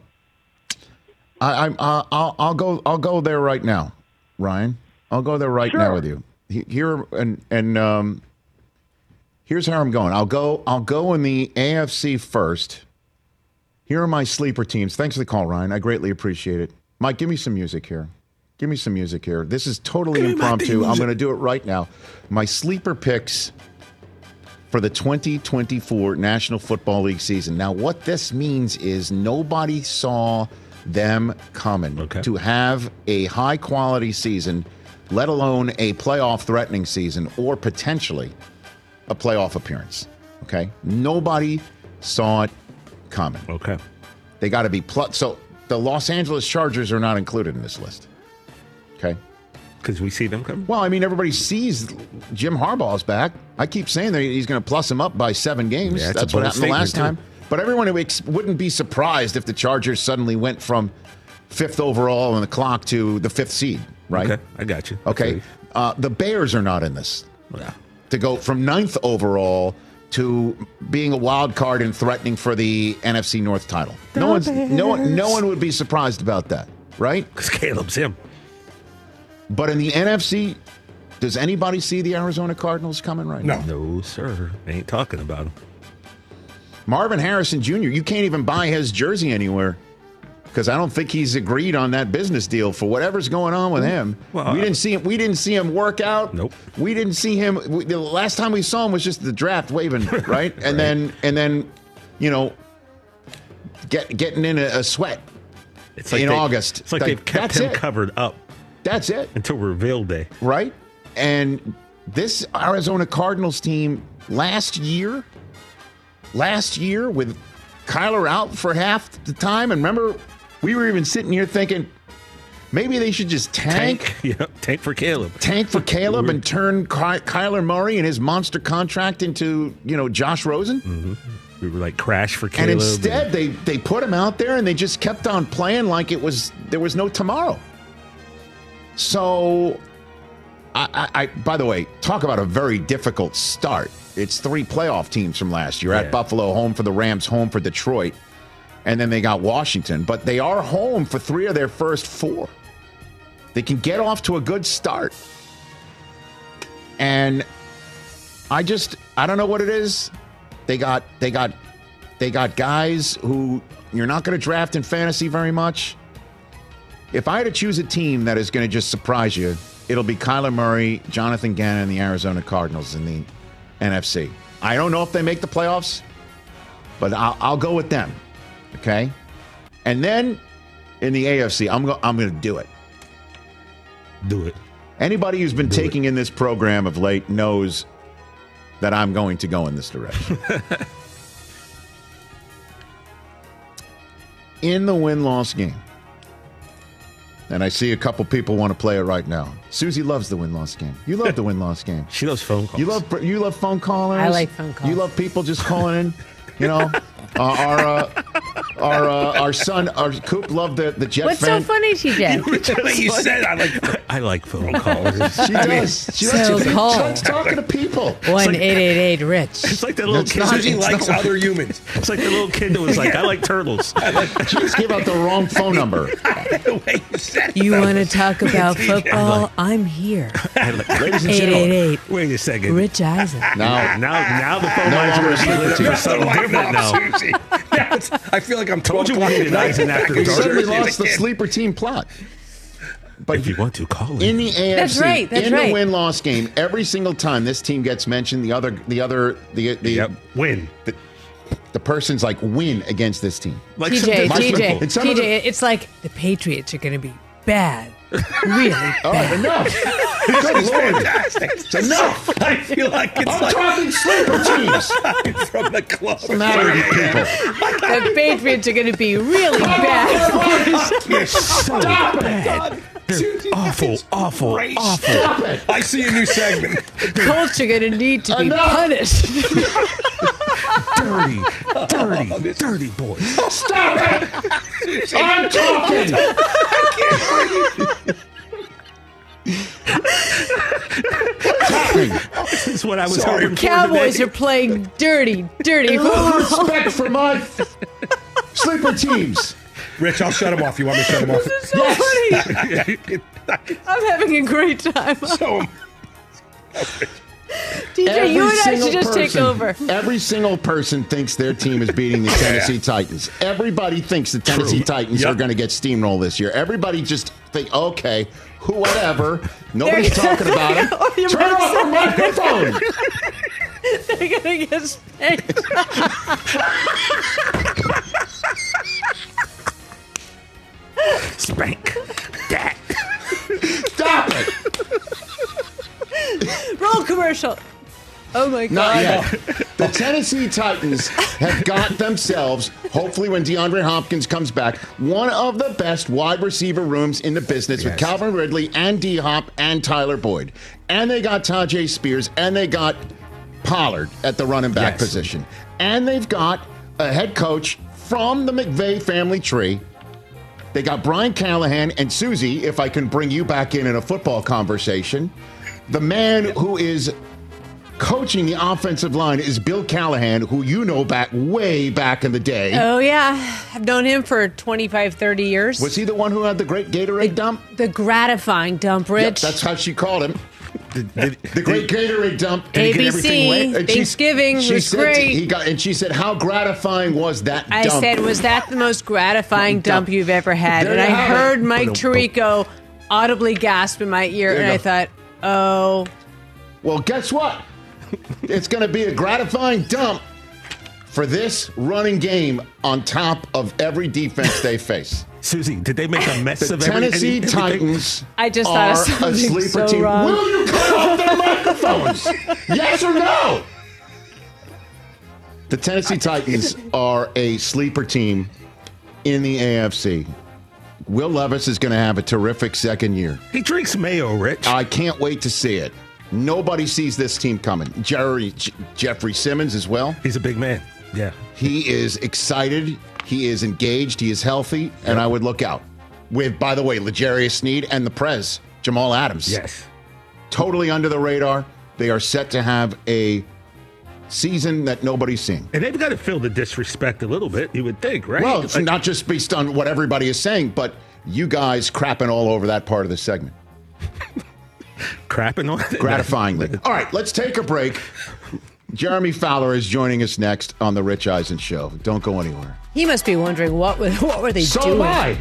S6: I, I, uh, I'll, I'll go. I'll go there right now, Ryan. I'll go there right
S14: Sure.
S6: now with you. He- Here and and um, here's how I'm going. I'll go. I'll go in the A F C first. Here are my sleeper teams. Thanks for the call, Ryan. I greatly appreciate it. Mike, give me some music here. Give me some music here. This is totally
S7: Give me my
S6: impromptu.
S7: theme
S6: I'm
S7: music.
S6: going to do it right now. My sleeper picks for the twenty twenty-four National Football League season. Now, what this means is nobody saw them coming
S7: Okay.
S6: to have a high-quality season, let alone a playoff-threatening season or potentially a playoff appearance. Okay? Nobody saw it coming.
S7: Okay.
S6: They got to be plus. So the Los Angeles Chargers are not included in this list. Okay.
S7: Because we see them coming.
S6: Well, I mean, everybody sees Jim Harbaugh's back. I keep saying that he's going to plus him up by seven games.
S7: Yeah, that's
S6: that's
S7: a
S6: what
S7: bold
S6: happened the last
S7: statement,
S6: time. But everyone who ex- wouldn't be surprised if the Chargers suddenly went from fifth overall on the clock to the fifth seed, right?
S7: Okay, I got you.
S6: Okay. Uh, the Bears are not in this.
S7: Yeah.
S6: To go from ninth overall to being a wild card and threatening for the N F C North title. No one's no one no one would be surprised about that, right?
S7: Because Caleb's him.
S6: But in the N F C Does anybody see the Arizona Cardinals coming right
S7: no.
S6: now?
S7: No, sir. They ain't talking about them.
S6: Marvin Harrison Junior, you can't even buy his jersey anywhere because I don't think he's agreed on that business deal for whatever's going on with him.
S7: Well,
S6: we didn't see him. We didn't see him work out.
S7: Nope.
S6: We didn't see him. We, the last time we saw him was just the draft waving, right? right. And then and then, you know, get getting in a, a sweat.
S7: It's like
S6: in
S7: they,
S6: August.
S7: It's like, like they've kept him
S6: it.
S7: covered up.
S6: That's it
S7: until reveal day,
S6: right? And this Arizona Cardinals team last year, last year with Kyler out for half the time, and remember, we were even sitting here thinking maybe they should just tank,
S7: tank, yeah, tank for Caleb,
S6: tank for Caleb, and turn Ky- Kyler Murray and his monster contract into you know Josh Rosen.
S7: Mm-hmm. We were like crash for Caleb,
S6: and instead
S7: and-
S6: they they put him out there and they just kept on playing like it was there was no tomorrow. So, I, I, I by the way, talk about a very difficult start. It's three playoff teams from last year.
S7: Yeah.
S6: At Buffalo, home for the Rams, home for Detroit, and then they got Washington. But they are home for three of their first four. They can get off to a good start. And I just, I don't know what it is. They got, they got, they got guys who you're not going to draft in fantasy very much. If I had to choose a team that is going to just surprise you, it'll be Kyler Murray, Jonathan Gannon, and the Arizona Cardinals in the N F C. I don't know if they make the playoffs, but I'll, I'll go with them. Okay? And then in the A F C, I'm, go, I'm going to do it.
S7: Do it.
S6: Anybody who's been
S7: do
S6: taking
S7: it.
S6: in this program of late knows that I'm going to go in this direction. In the win-loss game, and I see a couple people want to play it right now. Susie loves the win-loss game. You love the win-loss game.
S7: She loves phone calls.
S6: You love you love phone callers.
S9: I like phone calls.
S6: You love people just calling in. You know, uh, our uh, our uh, our son, our Coop loved the the Jet
S9: What's
S6: fan.
S9: so funny, T J?
S8: you said I like
S7: I like phone calls.
S6: She does. She
S9: So
S6: likes, she
S9: call.
S6: likes talking to people.
S9: One eight eight eight rich.
S7: It's like that little
S6: That's
S7: kid.
S6: not-
S8: Susie
S6: it's
S8: likes
S6: not-
S8: other humans.
S7: It's like the little kid that was like, I like turtles.
S6: She just gave out the wrong phone number.
S8: The way you said it,
S9: You
S8: though.
S9: want to talk about football? I'm here.
S6: Ladies and
S9: eight
S6: gentlemen,
S9: eight eight
S7: Wait a second.
S9: Rich Eisen.
S6: now
S7: Now, now the phone
S6: No
S7: lines
S6: longer
S7: are going to be lit up
S6: sleeping
S7: for something
S8: Light
S7: different
S8: off,
S7: now.
S8: Susie. Now it's- I feel like I'm
S7: Told you we
S8: twelve
S7: needed
S8: o'clock
S7: Eisen
S8: at night.
S7: after
S6: we
S7: dark.
S6: suddenly
S8: Jersey
S6: lost the
S8: again.
S6: sleeper team plot. But
S7: If you want to call
S6: in
S7: it.
S6: the A F C,
S9: That's right, that's
S6: in
S9: right.
S6: the win-loss game, every single time this team gets mentioned, the other, the other, the the
S7: Yep. Win.
S6: the, the person's like win against this team.
S7: Like
S9: T J,
S7: something
S9: T J,
S7: simple.
S6: And some of
S9: T J, it's like the Patriots are going to be bad. Really
S6: All right,
S9: bad.
S6: enough. Good Lord.
S8: Fantastic.
S6: It's enough.
S8: I feel like it's
S6: I'm
S8: like
S6: talking sleeper teams. What's
S8: from the club.
S6: the matter with you people?
S9: The Patriots are going to be really bad.
S7: You're so
S6: Stop it.
S7: bad. They're awful, awful,
S8: Great.
S7: awful.
S6: Stop it.
S8: I see a new segment.
S9: Colts are going to need to be
S6: Enough.
S9: punished.
S7: Dirty, dirty, dirty boys.
S6: Stop it. I'm talking. What's happening?
S7: This is what I was
S8: Sorry.
S7: hoping for
S9: Cowboys
S7: today.
S9: are playing dirty, dirty
S6: A little
S9: football.
S6: respect for my sleeper teams.
S8: Rich, I'll shut him off. You want me to shut him off?
S9: So funny. I'm having a great time.
S8: So,
S9: D J, you and I
S6: single
S9: should just take
S6: person-
S9: over.
S6: Every single person thinks their team is beating the Tennessee Titans. Everybody thinks the Tennessee
S7: True.
S6: Titans
S8: Yep.
S6: are going to get steamrolled this year. Everybody just think, okay, who, whatever. Nobody's talking about it.
S9: Oh, you
S6: Turn
S9: must
S6: off the microphone.
S9: They're going to get spanked.
S7: Spank. That.
S6: Stop it.
S9: Roll commercial. Oh, my God.
S6: Not yet. The Tennessee Titans have got themselves, hopefully when DeAndre Hopkins comes back, one of the best wide receiver rooms in the business with
S7: Yes.
S6: Calvin Ridley and D-Hop and Tyler Boyd. And they got Tajay Spears and they got Pollard at the running back
S7: Yes.
S6: position. And they've got a head coach from the McVay family tree. They got Brian Callahan and Susie, if I can bring you back in in a football conversation. The man who is coaching the offensive line is Bill Callahan, who you know back way back in the day.
S9: Oh, yeah. I've known him for twenty-five, thirty years.
S6: Was he the one who had the great Gatorade dump?
S9: The gratifying dump, Rich.
S6: Yep, that's how she called him. Did, did, the great Gatorade dump.
S9: A B C, Thanksgiving,
S6: she, she
S9: was
S6: said,
S9: great.
S6: He got, and she said, how gratifying was that
S9: I
S6: dump?
S9: said, was that the most gratifying dump you've ever had?
S6: There
S9: And I
S6: you have it.
S9: heard Mike Tirico audibly gasp in my ear,
S6: There you
S9: and I
S6: go.
S9: thought, oh.
S6: Well, guess what? It's going to be a gratifying dump for this running game on top of every defense they face.
S7: Susie, did they make a mess
S6: The
S7: of every-
S6: Tennessee
S7: everything?
S6: Titans
S9: I just thought
S6: are
S9: of
S6: a
S9: something
S6: sleeper
S9: so
S6: team.
S9: wrong.
S6: Will you cut off their microphones? Yes or no? The Tennessee Titans are a sleeper team in the A F C. Will Levis is going to have a terrific second year.
S7: He drinks mayo, Rich.
S6: I can't wait to see it. Nobody sees this team coming. Jerry, J- Jeffrey Simmons as well.
S7: He's a big man. Yeah.
S6: He is excited. He is engaged. He is healthy. And I would look out. With, by the way, L'Jarius Sneed and the Prez, Jamal Adams.
S7: Yes.
S6: Totally under the radar. They are set to have a season that nobody's seen.
S7: And they've got to feel the disrespect a little bit, you would think, right?
S6: Well, it's
S7: Like-
S6: not just based on what everybody is saying, but you guys crapping all over that part of the segment.
S7: Crapping on it?
S6: Gratifyingly. All right, let's take a break. Jeremy Fowler is joining us next on The Rich Eisen Show. Don't go anywhere.
S9: He must be wondering, what were, what were they
S6: So
S9: doing?
S6: am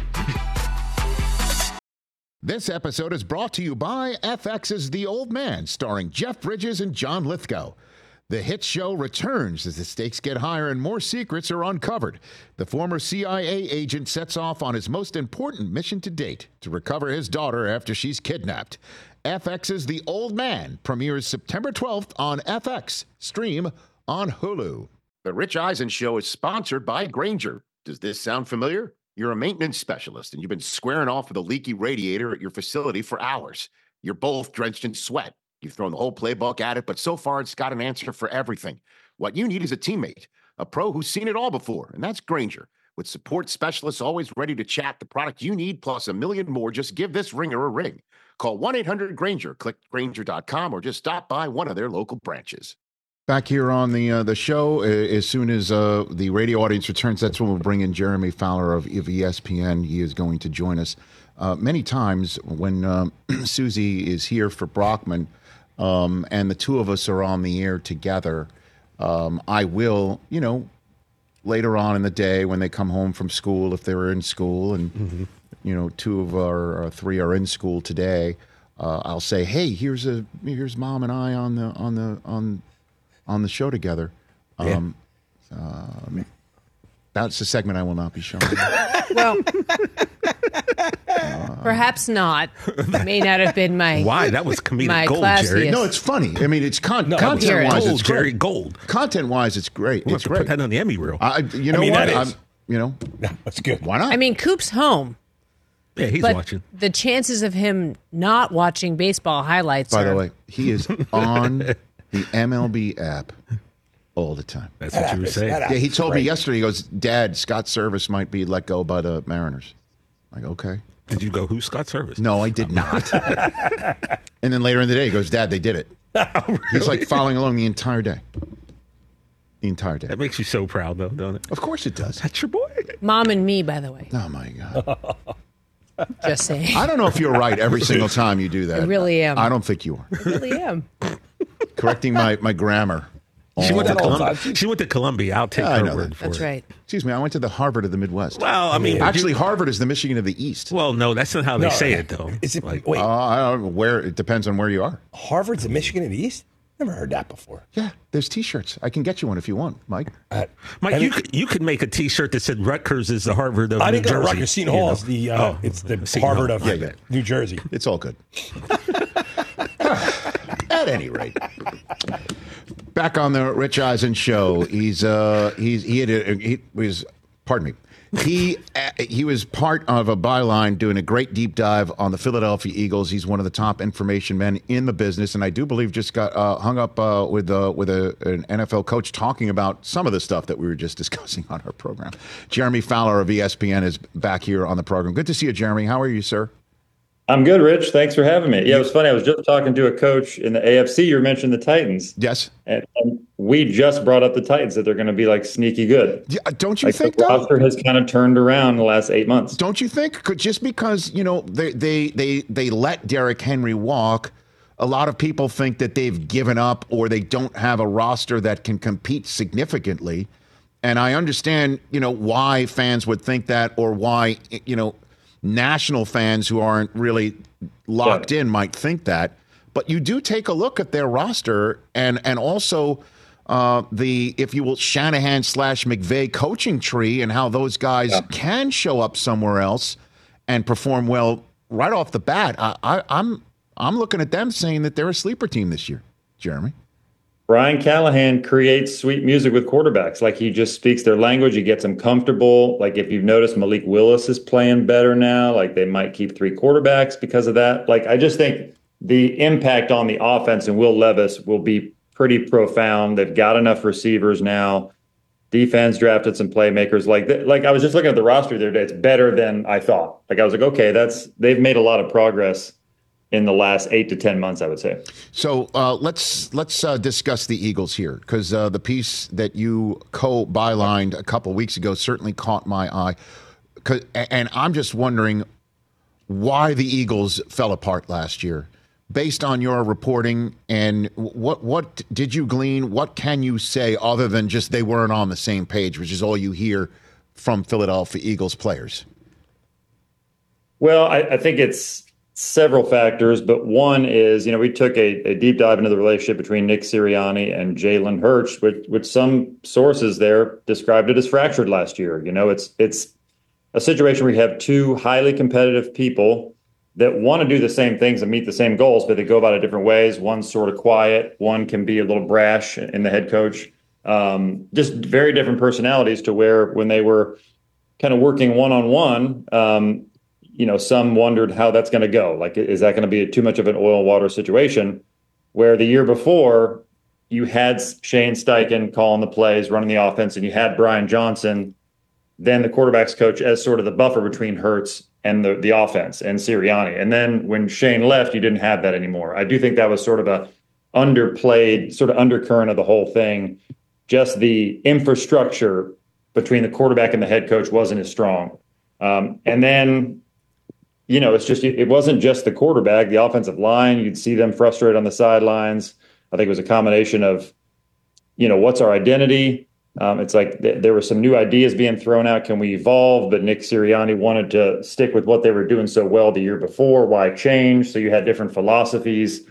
S6: I. This episode is brought to you by F X's The Old Man, starring Jeff Bridges and John Lithgow. The hit show returns as the stakes get higher and more secrets are uncovered. The former C I A agent sets off on his most important mission to date, to recover his daughter after she's kidnapped. F X's The Old Man premieres September twelfth on F X. Stream on Hulu. The Rich Eisen Show is sponsored by Grainger. Does this sound familiar? You're a maintenance specialist and you've been squaring off with a leaky radiator at your facility for hours. You're both drenched in sweat. You've thrown the whole playbook at it, but so far it's got an answer for everything. What you need is a teammate, a pro who's seen it all before, and that's Grainger. With support specialists always ready to chat the product you need, plus a million more, just give this ringer a ring. Call one eight hundred Grainger, click Grainger dot com, or just stop by one of their local branches. Back here on the uh, the show, uh, as soon as uh, the radio audience returns, that's when we'll bring in Jeremy Fowler of, of E S P N. He is going to join us. Uh, many times when um, Susie is here for Brockman, um, and the two of us are on the air together, um, I will, you know, later on in the day when they come home from school, if they were in school, and
S7: Mm-hmm.
S6: you know, two of our, our three are in school today, uh, I'll say, "Hey, here's a here's Mom and I on the on the on on the show together." Um, um, that's a segment I will not be showing.
S9: Well, perhaps not. May not have been my
S7: Why? That was comedic
S9: my
S7: gold,
S9: classiest.
S7: Jerry.
S6: No, it's funny. I mean, it's con-
S7: No,
S6: content wise,
S7: gold,
S6: it's
S7: Jerry,
S6: great.
S7: gold.
S6: Content wise, it's great.
S7: We'll
S6: It's
S7: have to
S6: great.
S7: put that on the Emmy reel.
S6: I, you know
S8: I mean,
S6: what?
S8: that
S6: I'm,
S8: is.
S6: you know,
S8: That's good.
S6: why not?
S9: I mean, Coop's home.
S7: Yeah, he's
S9: but
S7: watching.
S9: the chances of him not watching baseball highlights
S6: By
S9: are,
S6: the way, he is on the M L B app all the time.
S7: That's what you were saying.
S6: Yeah, he told me yesterday, he goes, "Dad, Scott Service might be let go by the Mariners." I'm like, okay.
S7: Did you go, who's Scott Service?
S6: No, I did not. And then later in the day, he goes, "Dad, they did it."
S7: Oh,
S6: He's like following along the entire day. The entire day.
S7: That makes you so proud, though, don't it?
S6: Of course it does.
S7: That's your boy.
S9: Mom and me, by the way.
S6: Oh, my God.
S9: Just saying.
S6: I don't know if you're right every single time you do that.
S9: I really am.
S6: I don't think you are.
S9: I really am.
S6: Correcting my, my grammar.
S7: She went, to
S8: that all the
S7: Columbia.
S8: time.
S7: she went to Columbia. I'll take
S6: Yeah, I
S7: her
S6: know
S7: word
S6: that.
S7: for
S9: That's
S7: it.
S9: right.
S6: Excuse me, I went to the Harvard of the Midwest.
S7: Well, I mean,
S6: Actually,
S7: you-
S6: Harvard is the Michigan of the East.
S7: well, no, that's not how they
S8: No,
S7: say it, though.
S8: Is it,
S7: Like,
S8: wait,
S6: Uh, I don't know where. It depends on where you are.
S8: Harvard's in Michigan in the East? Never heard that before.
S6: Yeah, there's T-shirts. I can get you one if you want, Mike.
S8: Uh,
S7: Mike,
S8: I
S7: you
S8: didn't-
S7: could, you could make a T-shirt that said Rutgers is the Harvard of
S8: I
S7: New
S8: didn't go to
S7: Jersey.
S8: Rutgers. Seton
S7: you
S8: Hall
S7: know?
S8: is the uh,
S7: Oh,
S8: it's the
S7: Seton
S8: Harvard
S7: Hall.
S8: of
S6: Yeah, yeah.
S8: New Jersey.
S6: It's all good. At any rate, back on the Rich Eisen show. He's uh he's he had a, he was pardon me. He uh, he was part of a byline doing a great deep dive on the Philadelphia Eagles. He's one of the top information men in the business, and I do believe just got uh, hung up uh, with uh, with a, an N F L coach talking about some of the stuff that we were just discussing on our program. Jeremy Fowler of E S P N is back here on the program. Good to see you, Jeremy. How are you, sir?
S15: I'm good, Rich. Thanks for having me. Yeah, it was funny. I was just talking to a coach in the A F C. You mentioned the Titans.
S6: Yes.
S15: And, and we just brought up the Titans, that they're going to be like sneaky good.
S6: Yeah, don't you
S15: like
S6: think,
S15: the
S6: though?
S15: roster has kind of turned around in the last eight months.
S6: Don't you think? Could- Just because, you know, they they they, they let Derrick Henry walk, a lot of people think that they've given up or they don't have a roster that can compete significantly. And I understand, you know, why fans would think that, or why, you know, national fans who aren't really locked yeah. in might think that. But you do take a look at their roster and and also uh, the, if you will, Shanahan slash McVay coaching tree and how those guys yeah. can show up somewhere else and perform well right off the bat. I, I, I'm I'm looking at them saying that they're a sleeper team this year, Jeremy.
S15: Brian Callahan creates sweet music with quarterbacks. Like, he just speaks their language. He gets them comfortable. Like, if you've noticed, Malik Willis is playing better now. Like, they might keep three quarterbacks because of that. Like, I just think the impact on the offense and Will Levis will be pretty profound. They've got enough receivers now. Defense drafted some playmakers. Like, like I was just looking at the roster the other day. It's better than I thought. Like, I was like, okay, that's they've made a lot of progress in the last eight to ten months, I would say.
S6: So uh, let's let's uh, discuss the Eagles here, because uh, the piece that you co-bylined a couple weeks ago certainly caught my eye. And I'm just wondering why the Eagles fell apart last year, based on your reporting. And what what did you glean? What can you say other than just they weren't on the same page, which is all you hear from Philadelphia Eagles players?
S15: Well, I, I think it's several factors, but one is, you know, we took a, a deep dive into the relationship between Nick Sirianni and Jalen Hurts, which, which some sources there described it as fractured last year. You know, it's it's a situation where you have two highly competitive people that want to do the same things and meet the same goals, but they go about it different ways. One's sort of quiet, one can be a little brash in the head coach. Um, just very different personalities, to where when they were kind of working one-on-one, um, you know, some wondered how that's going to go. Like, is that going to be too much of an oil and water situation? Where the year before, you had Shane Steichen calling the plays, running the offense, and you had Brian Johnson, then the quarterback's coach, as sort of the buffer between Hurts and the, the offense and Sirianni. And then when Shane left, you didn't have that anymore. I do think that was sort of a underplayed, sort of undercurrent of the whole thing. Just the infrastructure between the quarterback and the head coach wasn't as strong. Um, and then, you know, it's just, it wasn't just the quarterback, the offensive line. You'd see them frustrated on the sidelines. I think it was a combination of, you know, what's our identity? Um, it's like th- there were some new ideas being thrown out. Can we evolve? But Nick Sirianni wanted to stick with what they were doing so well the year before. Why change? So you had different philosophies.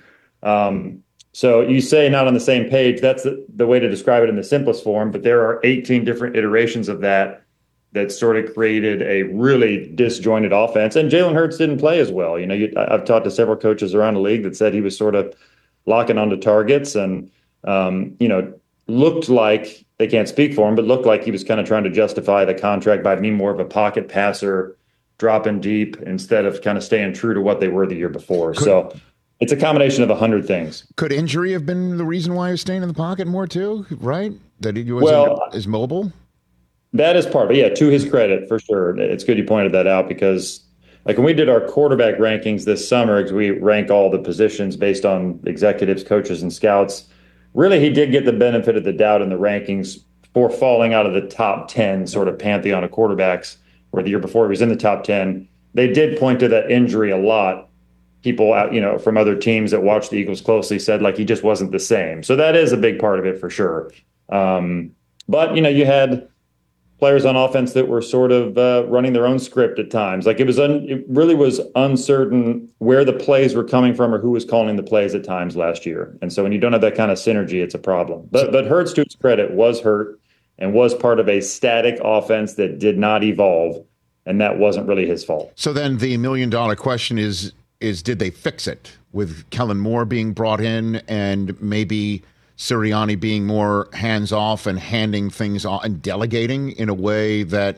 S15: Um, so you say not on the same page. That's the, the way to describe it in the simplest form. But there are eighteen different iterations of that that sort of created a really disjointed offense. And Jalen Hurts didn't play as well. You know, you, I've talked to several coaches around the league that said he was sort of locking onto targets and, um, you know, looked like, they can't speak for him, but looked like he was kind of trying to justify the contract by being more of a pocket passer, dropping deep, instead of kind of staying true to what they were the year before. Could, so it's a combination of a hundred things.
S6: Could injury have been the reason why he was staying in the pocket more too, right? That he wasn't well, as mobile?
S15: That is part of it. Yeah, to his credit, for sure. It's good you pointed that out, because like when we did our quarterback rankings this summer, because we rank all the positions based on executives, coaches, and scouts, really he did get the benefit of the doubt in the rankings for falling out of the top ten sort of pantheon of quarterbacks, where the year before he was in the top ten. They did point to that injury a lot. People out, you know, from other teams that watched the Eagles closely said like he just wasn't the same. So that is a big part of it for sure. Um, but, you know, you had players on offense that were sort of uh, running their own script at times. Like it was, un- it really was uncertain where the plays were coming from or who was calling the plays at times last year. And so when you don't have that kind of synergy, it's a problem. But but Hurts, to his credit, was hurt and was part of a static offense that did not evolve, and that wasn't really his fault.
S6: So then the million dollar question is is did they fix it with Kellen Moore being brought in and maybe Sirianni being more hands-off and handing things on and delegating in a way that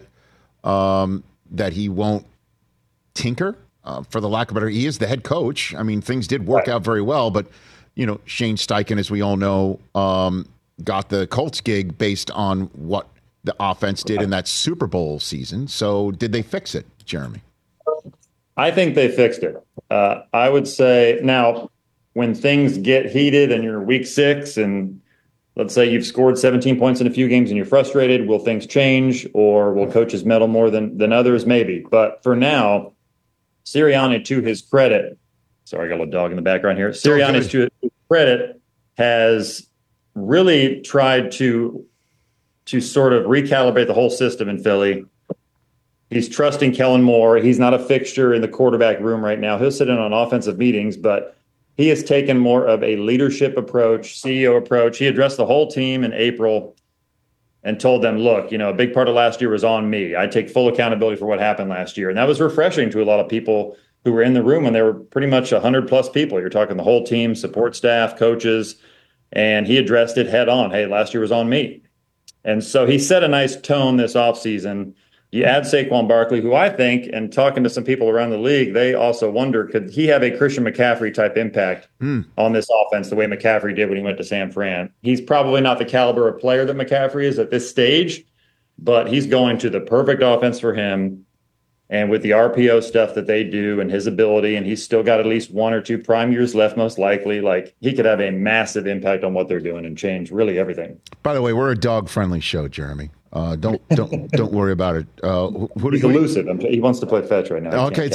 S6: um, that he won't tinker, uh, for the lack of a better. He is the head coach. I mean, things did work right out very well, but you know, Shane Steichen, as we all know, um, got the Colts gig based on what the offense did in that Super Bowl season. So, did they fix it, Jeremy?
S15: I think they fixed it. Uh, I would say now, when things get heated and you're week six and let's say you've scored seventeen points in a few games and you're frustrated, will things change, or will coaches meddle more than, than others? Maybe. But for now, Sirianni, to his credit, Sorry, I got a little dog in the background here. Sirianni's, to his credit, has really tried to to sort of recalibrate the whole system in Philly. He's trusting Kellen Moore. He's not a fixture in the quarterback room right now. He'll sit in on offensive meetings, but he has taken more of a leadership approach, C E O approach. He addressed the whole team in April and told them, look, you know, a big part of last year was on me. I take full accountability for what happened last year. And that was refreshing to a lot of people who were in the room, and there were pretty much one hundred plus people. You're talking the whole team, support staff, coaches, and he addressed it head on. Hey, last year was on me. And so he set a nice tone this offseason. You add Saquon Barkley, who I think, and talking to some people around the league, they also wonder, could he have a Christian McCaffrey type impact mm. on this offense the way McCaffrey did when he went to San Fran? He's probably not the caliber of player that McCaffrey is at this stage, but he's going to the perfect offense for him. And with the R P O stuff that they do and his ability, and he's still got at least one or two prime years left, most likely, like he could have a massive impact on what they're doing and change really everything.
S6: By the way, we're a dog-friendly show, Jeremy. Uh, don't don't don't worry about it. Uh, who,
S15: he's
S6: who,
S15: elusive. I'm, he wants to play fetch right now.
S6: Okay.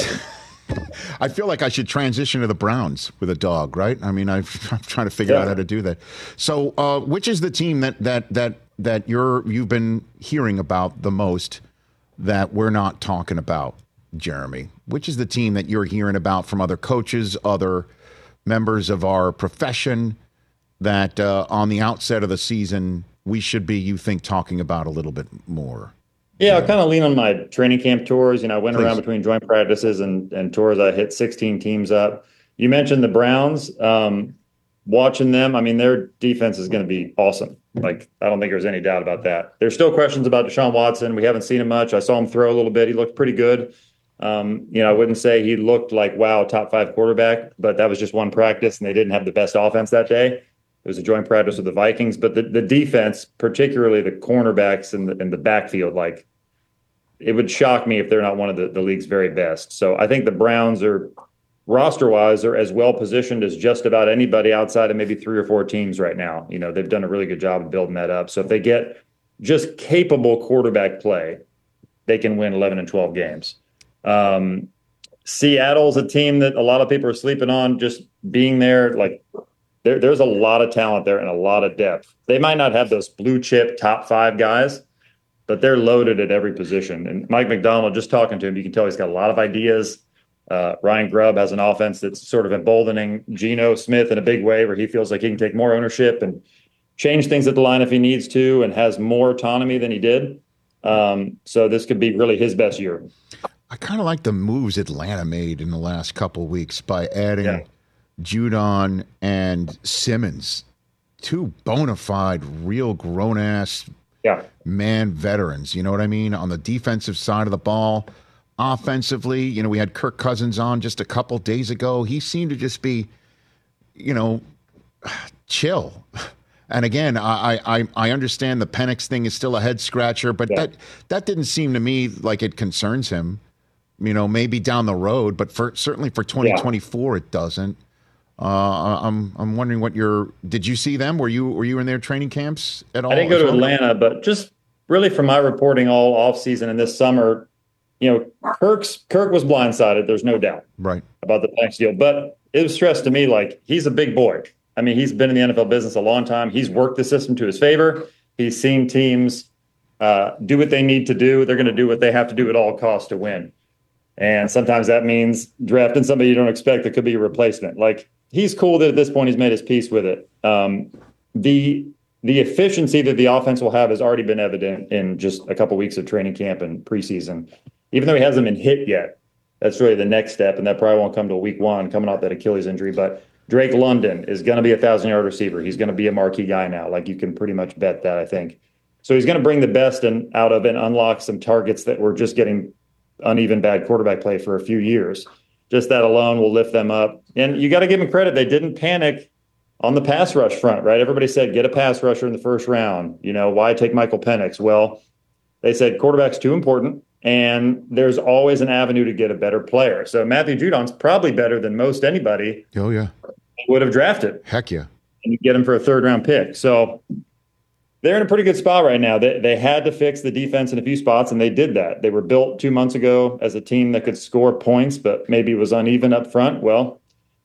S6: I feel like I should transition to the Browns with a dog, right? I mean, I've, I'm trying to figure yeah. out how to do that. So, uh, which is the team that that that that you're you've been hearing about the most that we're not talking about, Jeremy? Which is the team that you're hearing about from other coaches, other members of our profession that uh, on the outset of the season we should be, you think, talking about a little bit more?
S15: Yeah, I kind of lean on my training camp tours. You know, I went Please. around between joint practices and, and tours. I hit sixteen teams up. You mentioned the Browns. Um, watching them, I mean, their defense is going to be awesome. Like, I don't think there's any doubt about that. There's still questions about Deshaun Watson. We haven't seen him much. I saw him throw a little bit. He looked pretty good. Um, you know, I wouldn't say he looked like, wow, top five quarterback, but that was just one practice, and they didn't have the best offense that day. It was a joint practice with the Vikings. But the, the defense, particularly the cornerbacks and the, and the backfield, like, it would shock me if they're not one of the, the league's very best. So I think the Browns are, roster-wise, are as well positioned as just about anybody outside of maybe three or four teams right now. You know, they've done a really good job of building that up. So if they get just capable quarterback play, they can win eleven and twelve games. Um, Seattle's a team that a lot of people are sleeping on just being there. Like, there, there's a lot of talent there and a lot of depth. They might not have those blue-chip top five guys, but they're loaded at every position. And Mike McDonald, just talking to him, you can tell he's got a lot of ideas. Uh, Ryan Grubb has an offense that's sort of emboldening Geno Smith in a big way, where he feels like he can take more ownership and change things at the line if he needs to, and has more autonomy than he did. Um, so this could be really his best year.
S6: I kind of like the moves Atlanta made in the last couple of weeks by adding
S15: yeah.
S6: Judon and Simmons, two bona fide, real grown-ass
S15: yeah.
S6: man veterans. You know what I mean? On the defensive side of the ball. Offensively, you know, we had Kirk Cousins on just a couple days ago. He seemed to just be, you know, chill. And again, I I I understand the Penix thing is still a head scratcher, but yeah. that that didn't seem to me like it concerns him. You know, maybe down the road, but for certainly for twenty twenty-four, yeah. it doesn't. Uh, I'm I'm wondering what your did you see them? Were you were you in their training camps at all?
S15: I didn't go to Atlanta, but just really from my reporting all off season and this summer. You know, Kirk's Kirk was blindsided. There's no doubt
S6: right.
S15: about the Penix deal. But it was stressed to me like he's a big boy. I mean, he's been in the N F L business a long time. He's worked the system to his favor. He's seen teams uh, do what they need to do. They're going to do what they have to do at all costs to win. And sometimes that means drafting somebody you don't expect that could be a replacement. Like, he's cool that at this point he's made his peace with it. Um, the the efficiency that the offense will have has already been evident in just a couple weeks of training camp and preseason. Even though he hasn't been hit yet, that's really the next step, and that probably won't come till week one, coming off that Achilles injury. But Drake London is going to be a thousand-yard receiver. He's going to be a marquee guy now. Like, you can pretty much bet that, I think. So he's going to bring the best and out of and unlock some targets that were just getting uneven bad quarterback play for a few years. Just that alone will lift them up. And you got to give them credit. They didn't panic on the pass rush front, right? Everybody said, get a pass rusher in the first round. You know, why take Michael Penix? Well, they said quarterback's too important. And there's always an avenue to get a better player. So Matthew Judon's probably better than most anybody
S6: oh, yeah.
S15: would have drafted.
S6: Heck yeah.
S15: And you get him for a third-round pick. So they're in a pretty good spot right now. They, they had to fix the defense in a few spots, and they did that. They were built two months ago as a team that could score points, but maybe was uneven up front. Well,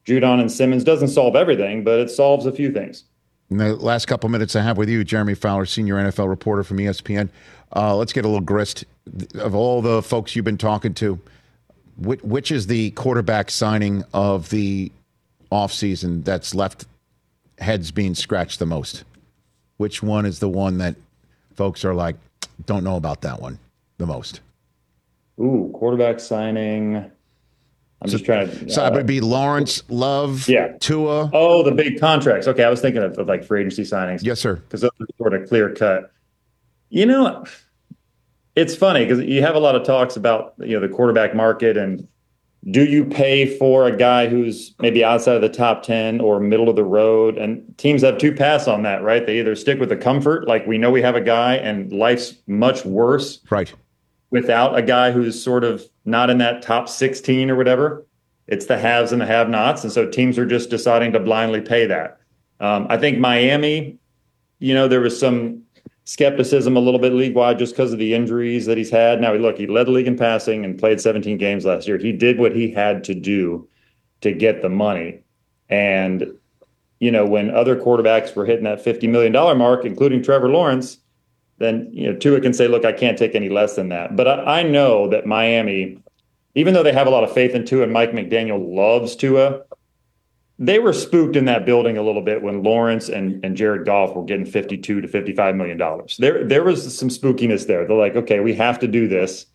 S15: Judon and Simmons doesn't solve everything, but it solves a few things.
S6: In the last couple minutes I have with you, Jeremy Fowler, senior N F L reporter from E S P N, uh, let's get a little grist. Of all the folks you've been talking to, which, which is the quarterback signing of the offseason that's left heads being scratched the most? Which one is the one that folks are like, don't know about that one the most?
S15: Ooh, quarterback signing. I'm
S6: so,
S15: just trying to.
S6: So
S15: uh,
S6: it would be Lawrence, Love,
S15: yeah.
S6: Tua.
S15: Oh, the big contracts. Okay, I was thinking of, of like free agency signings.
S6: Yes, sir.
S15: Because those are sort of clear cut. You know, it's funny because you have a lot of talks about, you know, the quarterback market and do you pay for a guy who's maybe outside of the top ten or middle of the road? And teams have two paths on that, right? They either stick with the comfort, like we know we have a guy and life's much worse.
S6: Right.
S15: Without a guy who's sort of not in that top sixteen or whatever. It's the haves and the have-nots. And so teams are just deciding to blindly pay that. Um, I think Miami, you know, there was some skepticism a little bit league-wide just because of the injuries that he's had. Now, look, he led the league in passing and played seventeen games last year. He did what he had to do to get the money. And, you know, when other quarterbacks were hitting that fifty million dollars mark, including Trevor Lawrence, then, you know, Tua can say, look, I can't take any less than that. But I, I know that Miami, even though they have a lot of faith in Tua and Mike McDaniel loves Tua, they were spooked in that building a little bit when Lawrence and, and Jared Goff were getting fifty-two to fifty-five million dollars. There, there was some spookiness there. They're like, okay, we have to do this.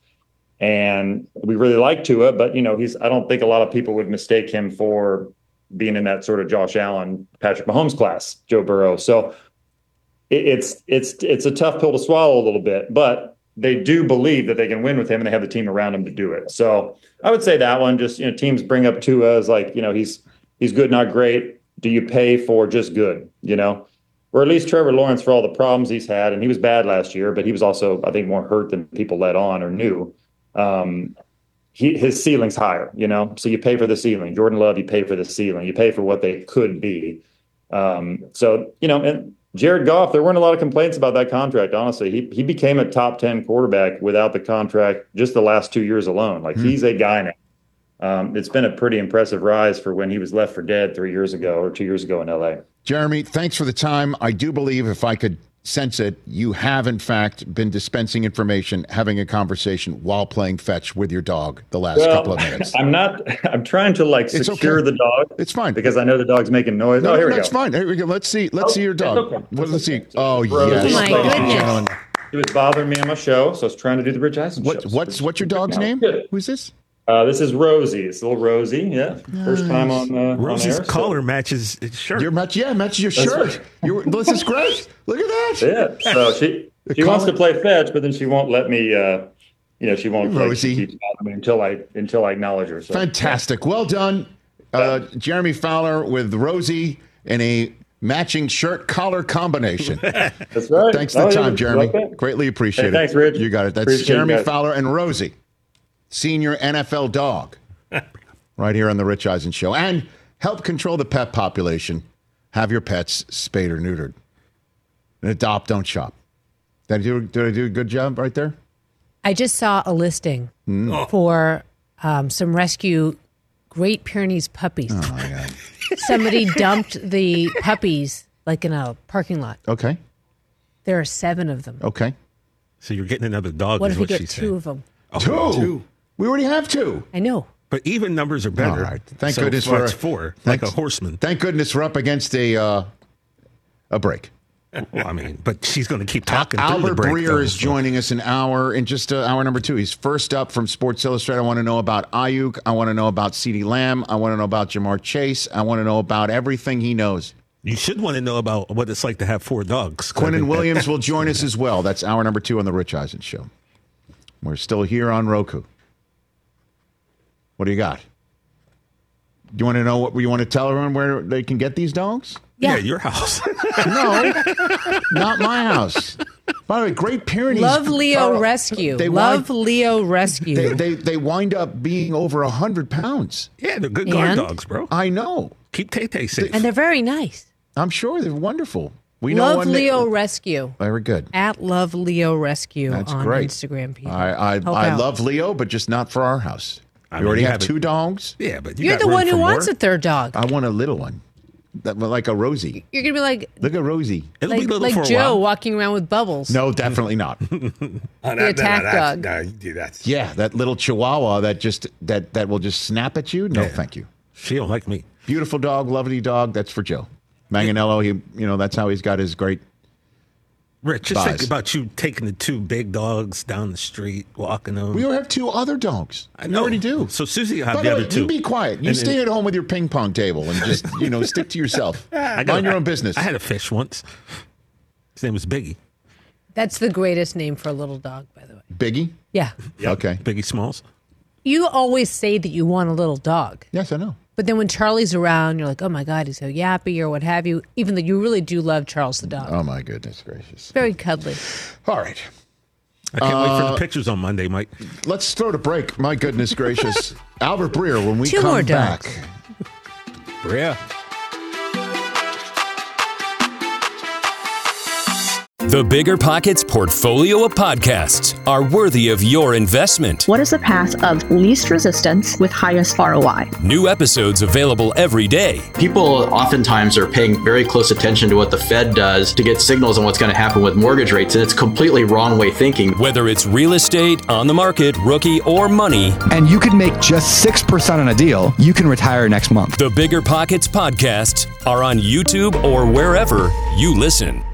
S15: And we really like Tua, but, you know, he's, I don't think a lot of people would mistake him for being in that sort of Josh Allen, Patrick Mahomes class, Joe Burrow. So it, it's, it's, it's a tough pill to swallow a little bit, but they do believe that they can win with him and they have the team around him to do it. So I would say that one, just, you know, teams bring up Tua as like, you know, he's, he's good, not great. Do you pay for just good, you know? Or at least Trevor Lawrence for all the problems he's had. And he was bad last year, but he was also, I think, more hurt than people let on or knew. Um, he, his ceiling's higher, you know? So you pay for the ceiling. Jordan Love, you pay for the ceiling. You pay for what they could be. Um, so, you know, and Jared Goff, there weren't a lot of complaints about that contract, honestly. He he became a top ten quarterback without the contract just the last two years alone. Like, mm-hmm. he's a guy now. Um, it's been a pretty impressive rise for when he was left for dead three years ago or two years ago in L A.
S6: Jeremy, thanks for the time. I do believe, if I could sense it, you have, in fact, been dispensing information, having a conversation while playing fetch with your dog the last
S15: well,
S6: couple of minutes.
S15: I'm not, I'm trying to, like,
S6: it's
S15: secure
S6: okay.
S15: the dog.
S6: It's fine.
S15: Because I know the dog's making noise.
S6: No,
S15: oh, here
S6: no,
S15: we
S6: that's
S15: go.
S6: fine. Here we go. Let's see. Let's
S15: oh,
S6: see your dog.
S15: Okay.
S6: What, let's see. Oh,
S15: Rose.
S6: yes.
S9: Oh, my
S6: Ladies and
S9: goodness.
S6: gentlemen.
S15: He was bothering me on my show, so I was trying to do the Rich Eisen
S6: What,
S15: show.
S6: what's, what's your dog's
S15: now.
S6: name?
S15: Good.
S6: Who's this?
S15: Uh, this is Rosie. It's little Rosie. Yeah, first time on uh,
S7: Rosie's
S15: on air,
S7: collar
S15: so.
S7: matches his shirt.
S6: Your match, yeah, matches your
S15: That's
S6: shirt.
S15: right.
S6: You're, this is great. Look at that.
S15: Yeah. So she she wants to play fetch, but then she won't let me. Uh, you know, she won't play.
S6: Rosie.
S15: She keeps me until I until I acknowledge her. So.
S6: Fantastic. Well done, uh, Jeremy Fowler with Rosie in a matching shirt collar combination.
S15: That's right.
S6: Thanks for the
S15: oh,
S6: time,
S15: yeah,
S6: Jeremy.
S15: like
S6: Greatly appreciate
S15: hey,
S6: it.
S15: Thanks, Rich.
S6: You got it. That's
S15: Appreciate
S6: Jeremy
S15: you
S6: Fowler and Rosie, senior N F L dog, right here on the Rich Eisen Show. And help control the pet population. Have your pets spayed or neutered. And adopt, don't shop. Did I do, did I do a good job right there?
S9: I just saw a listing
S6: Mm.
S9: for um, some rescue Great Pyrenees puppies.
S6: Oh, my God.
S9: Somebody dumped the puppies like in a parking lot.
S6: Okay.
S9: There are seven of them.
S6: Okay.
S7: So you're getting another dog.
S9: What
S7: is
S9: if we
S7: what
S9: get
S7: she's
S9: two
S7: saying.
S9: of them?
S7: Oh,
S6: Two?
S7: two.
S6: We already have two.
S9: I know.
S7: But even numbers are better.
S6: All right. Thank
S7: So
S6: goodness
S7: that's
S6: for
S7: four,
S6: thanks-
S7: like a horseman.
S6: Thank goodness we're up against a uh, a break.
S7: Well, I mean, but she's going to keep talking.
S6: Al-
S7: through the
S6: Albert
S7: break,
S6: Breer
S7: though,
S6: is
S7: so.
S6: joining us an hour in just uh, hour number two. He's first up from Sports Illustrated. I want to know about Ayuk. I want to know about CeeDee Lamb. I want to know about Jamar Chase. I want to know about everything he knows.
S7: You should want to know about what it's like to have four dogs.
S6: Quentin Williams will join us as well. That's hour number two on the Rich Eisen Show. We're still here on Roku. What do you got? Do you want to know what you want to tell everyone where they can get these dogs?
S7: Yeah, your house.
S6: No, not my house. By the way, Great Pyrenees.
S9: Love Leo
S6: are-
S9: Rescue.
S6: They
S9: Love
S6: wind,
S9: Leo Rescue.
S6: they, they they wind up being over a hundred pounds.
S7: Yeah, they're good guard
S9: And?
S7: dogs, bro.
S6: I know.
S7: Keep Tay-Tay safe.
S9: and they're very nice.
S6: I'm sure they're wonderful. We know
S9: Love
S6: when they-
S9: Leo Rescue.
S6: Very good.
S9: At Love Leo Rescue
S6: That's
S9: on
S6: great.
S9: Instagram, people.
S6: I I,
S9: Help
S6: I
S9: out.
S6: love Leo, but just not for our house. You already have two dogs?
S7: Yeah, but
S9: You're the one who wants a third dog.
S6: I want a little one. That, like a Rosie.
S9: You're going to be like
S6: Look at Rosie.
S9: like, like Joe walking around with bubbles.
S6: No, definitely not.
S8: Oh,
S9: The attack dog.
S8: No, you do that.
S6: Yeah, that little Chihuahua that just that that will just snap at you. No,
S7: Yeah.
S6: thank you.
S7: She don't like me.
S6: Beautiful dog, lovely dog. That's for Joe Manganiello. He, you know, that's how he's got his great.
S7: Rich, just
S6: Buys.
S7: think about you taking the two big dogs down the street, walking them.
S6: We have two other dogs.
S7: I
S6: We
S7: know.
S6: already do.
S7: So Susie will have
S6: By
S7: the
S6: the
S7: other
S6: way,
S7: two.
S6: you be quiet. You
S7: And-
S6: stay
S7: and-
S6: at home with your ping pong table and just, you know, stick to yourself.
S7: I got
S6: Mind
S7: a-
S6: your own business.
S7: I had a fish once. His name was Biggie.
S9: That's the greatest name for a little dog, by the way.
S6: Biggie?
S9: Yeah.
S6: Okay.
S7: Biggie Smalls.
S9: You always say that you want a little dog.
S6: Yes, I know.
S9: But then when Charlie's around, you're like, oh my God, he's so yappy or what have you, even though you really do love Charles the dog.
S6: Oh, my goodness gracious.
S9: Very cuddly.
S6: All right.
S7: I can't wait for
S6: Uh,
S7: the pictures on Monday, Mike.
S6: Let's throw to break. My goodness gracious. Albert Breer, when we
S9: Two
S6: come
S9: more
S6: back.
S9: dogs.
S7: Breer.
S16: The Bigger Pockets portfolio of podcasts are worthy of your investment.
S17: What is the path of least resistance with highest R O I?
S16: New episodes available every day.
S18: People oftentimes are paying very close attention to what the Fed does to get signals on what's going to happen with mortgage rates, and it's completely wrong way thinking.
S16: Whether it's real estate, on the market, rookie, or money.
S19: And you could make just six percent on a deal. You can retire next month.
S16: The Bigger Pockets podcasts are on YouTube or wherever you listen.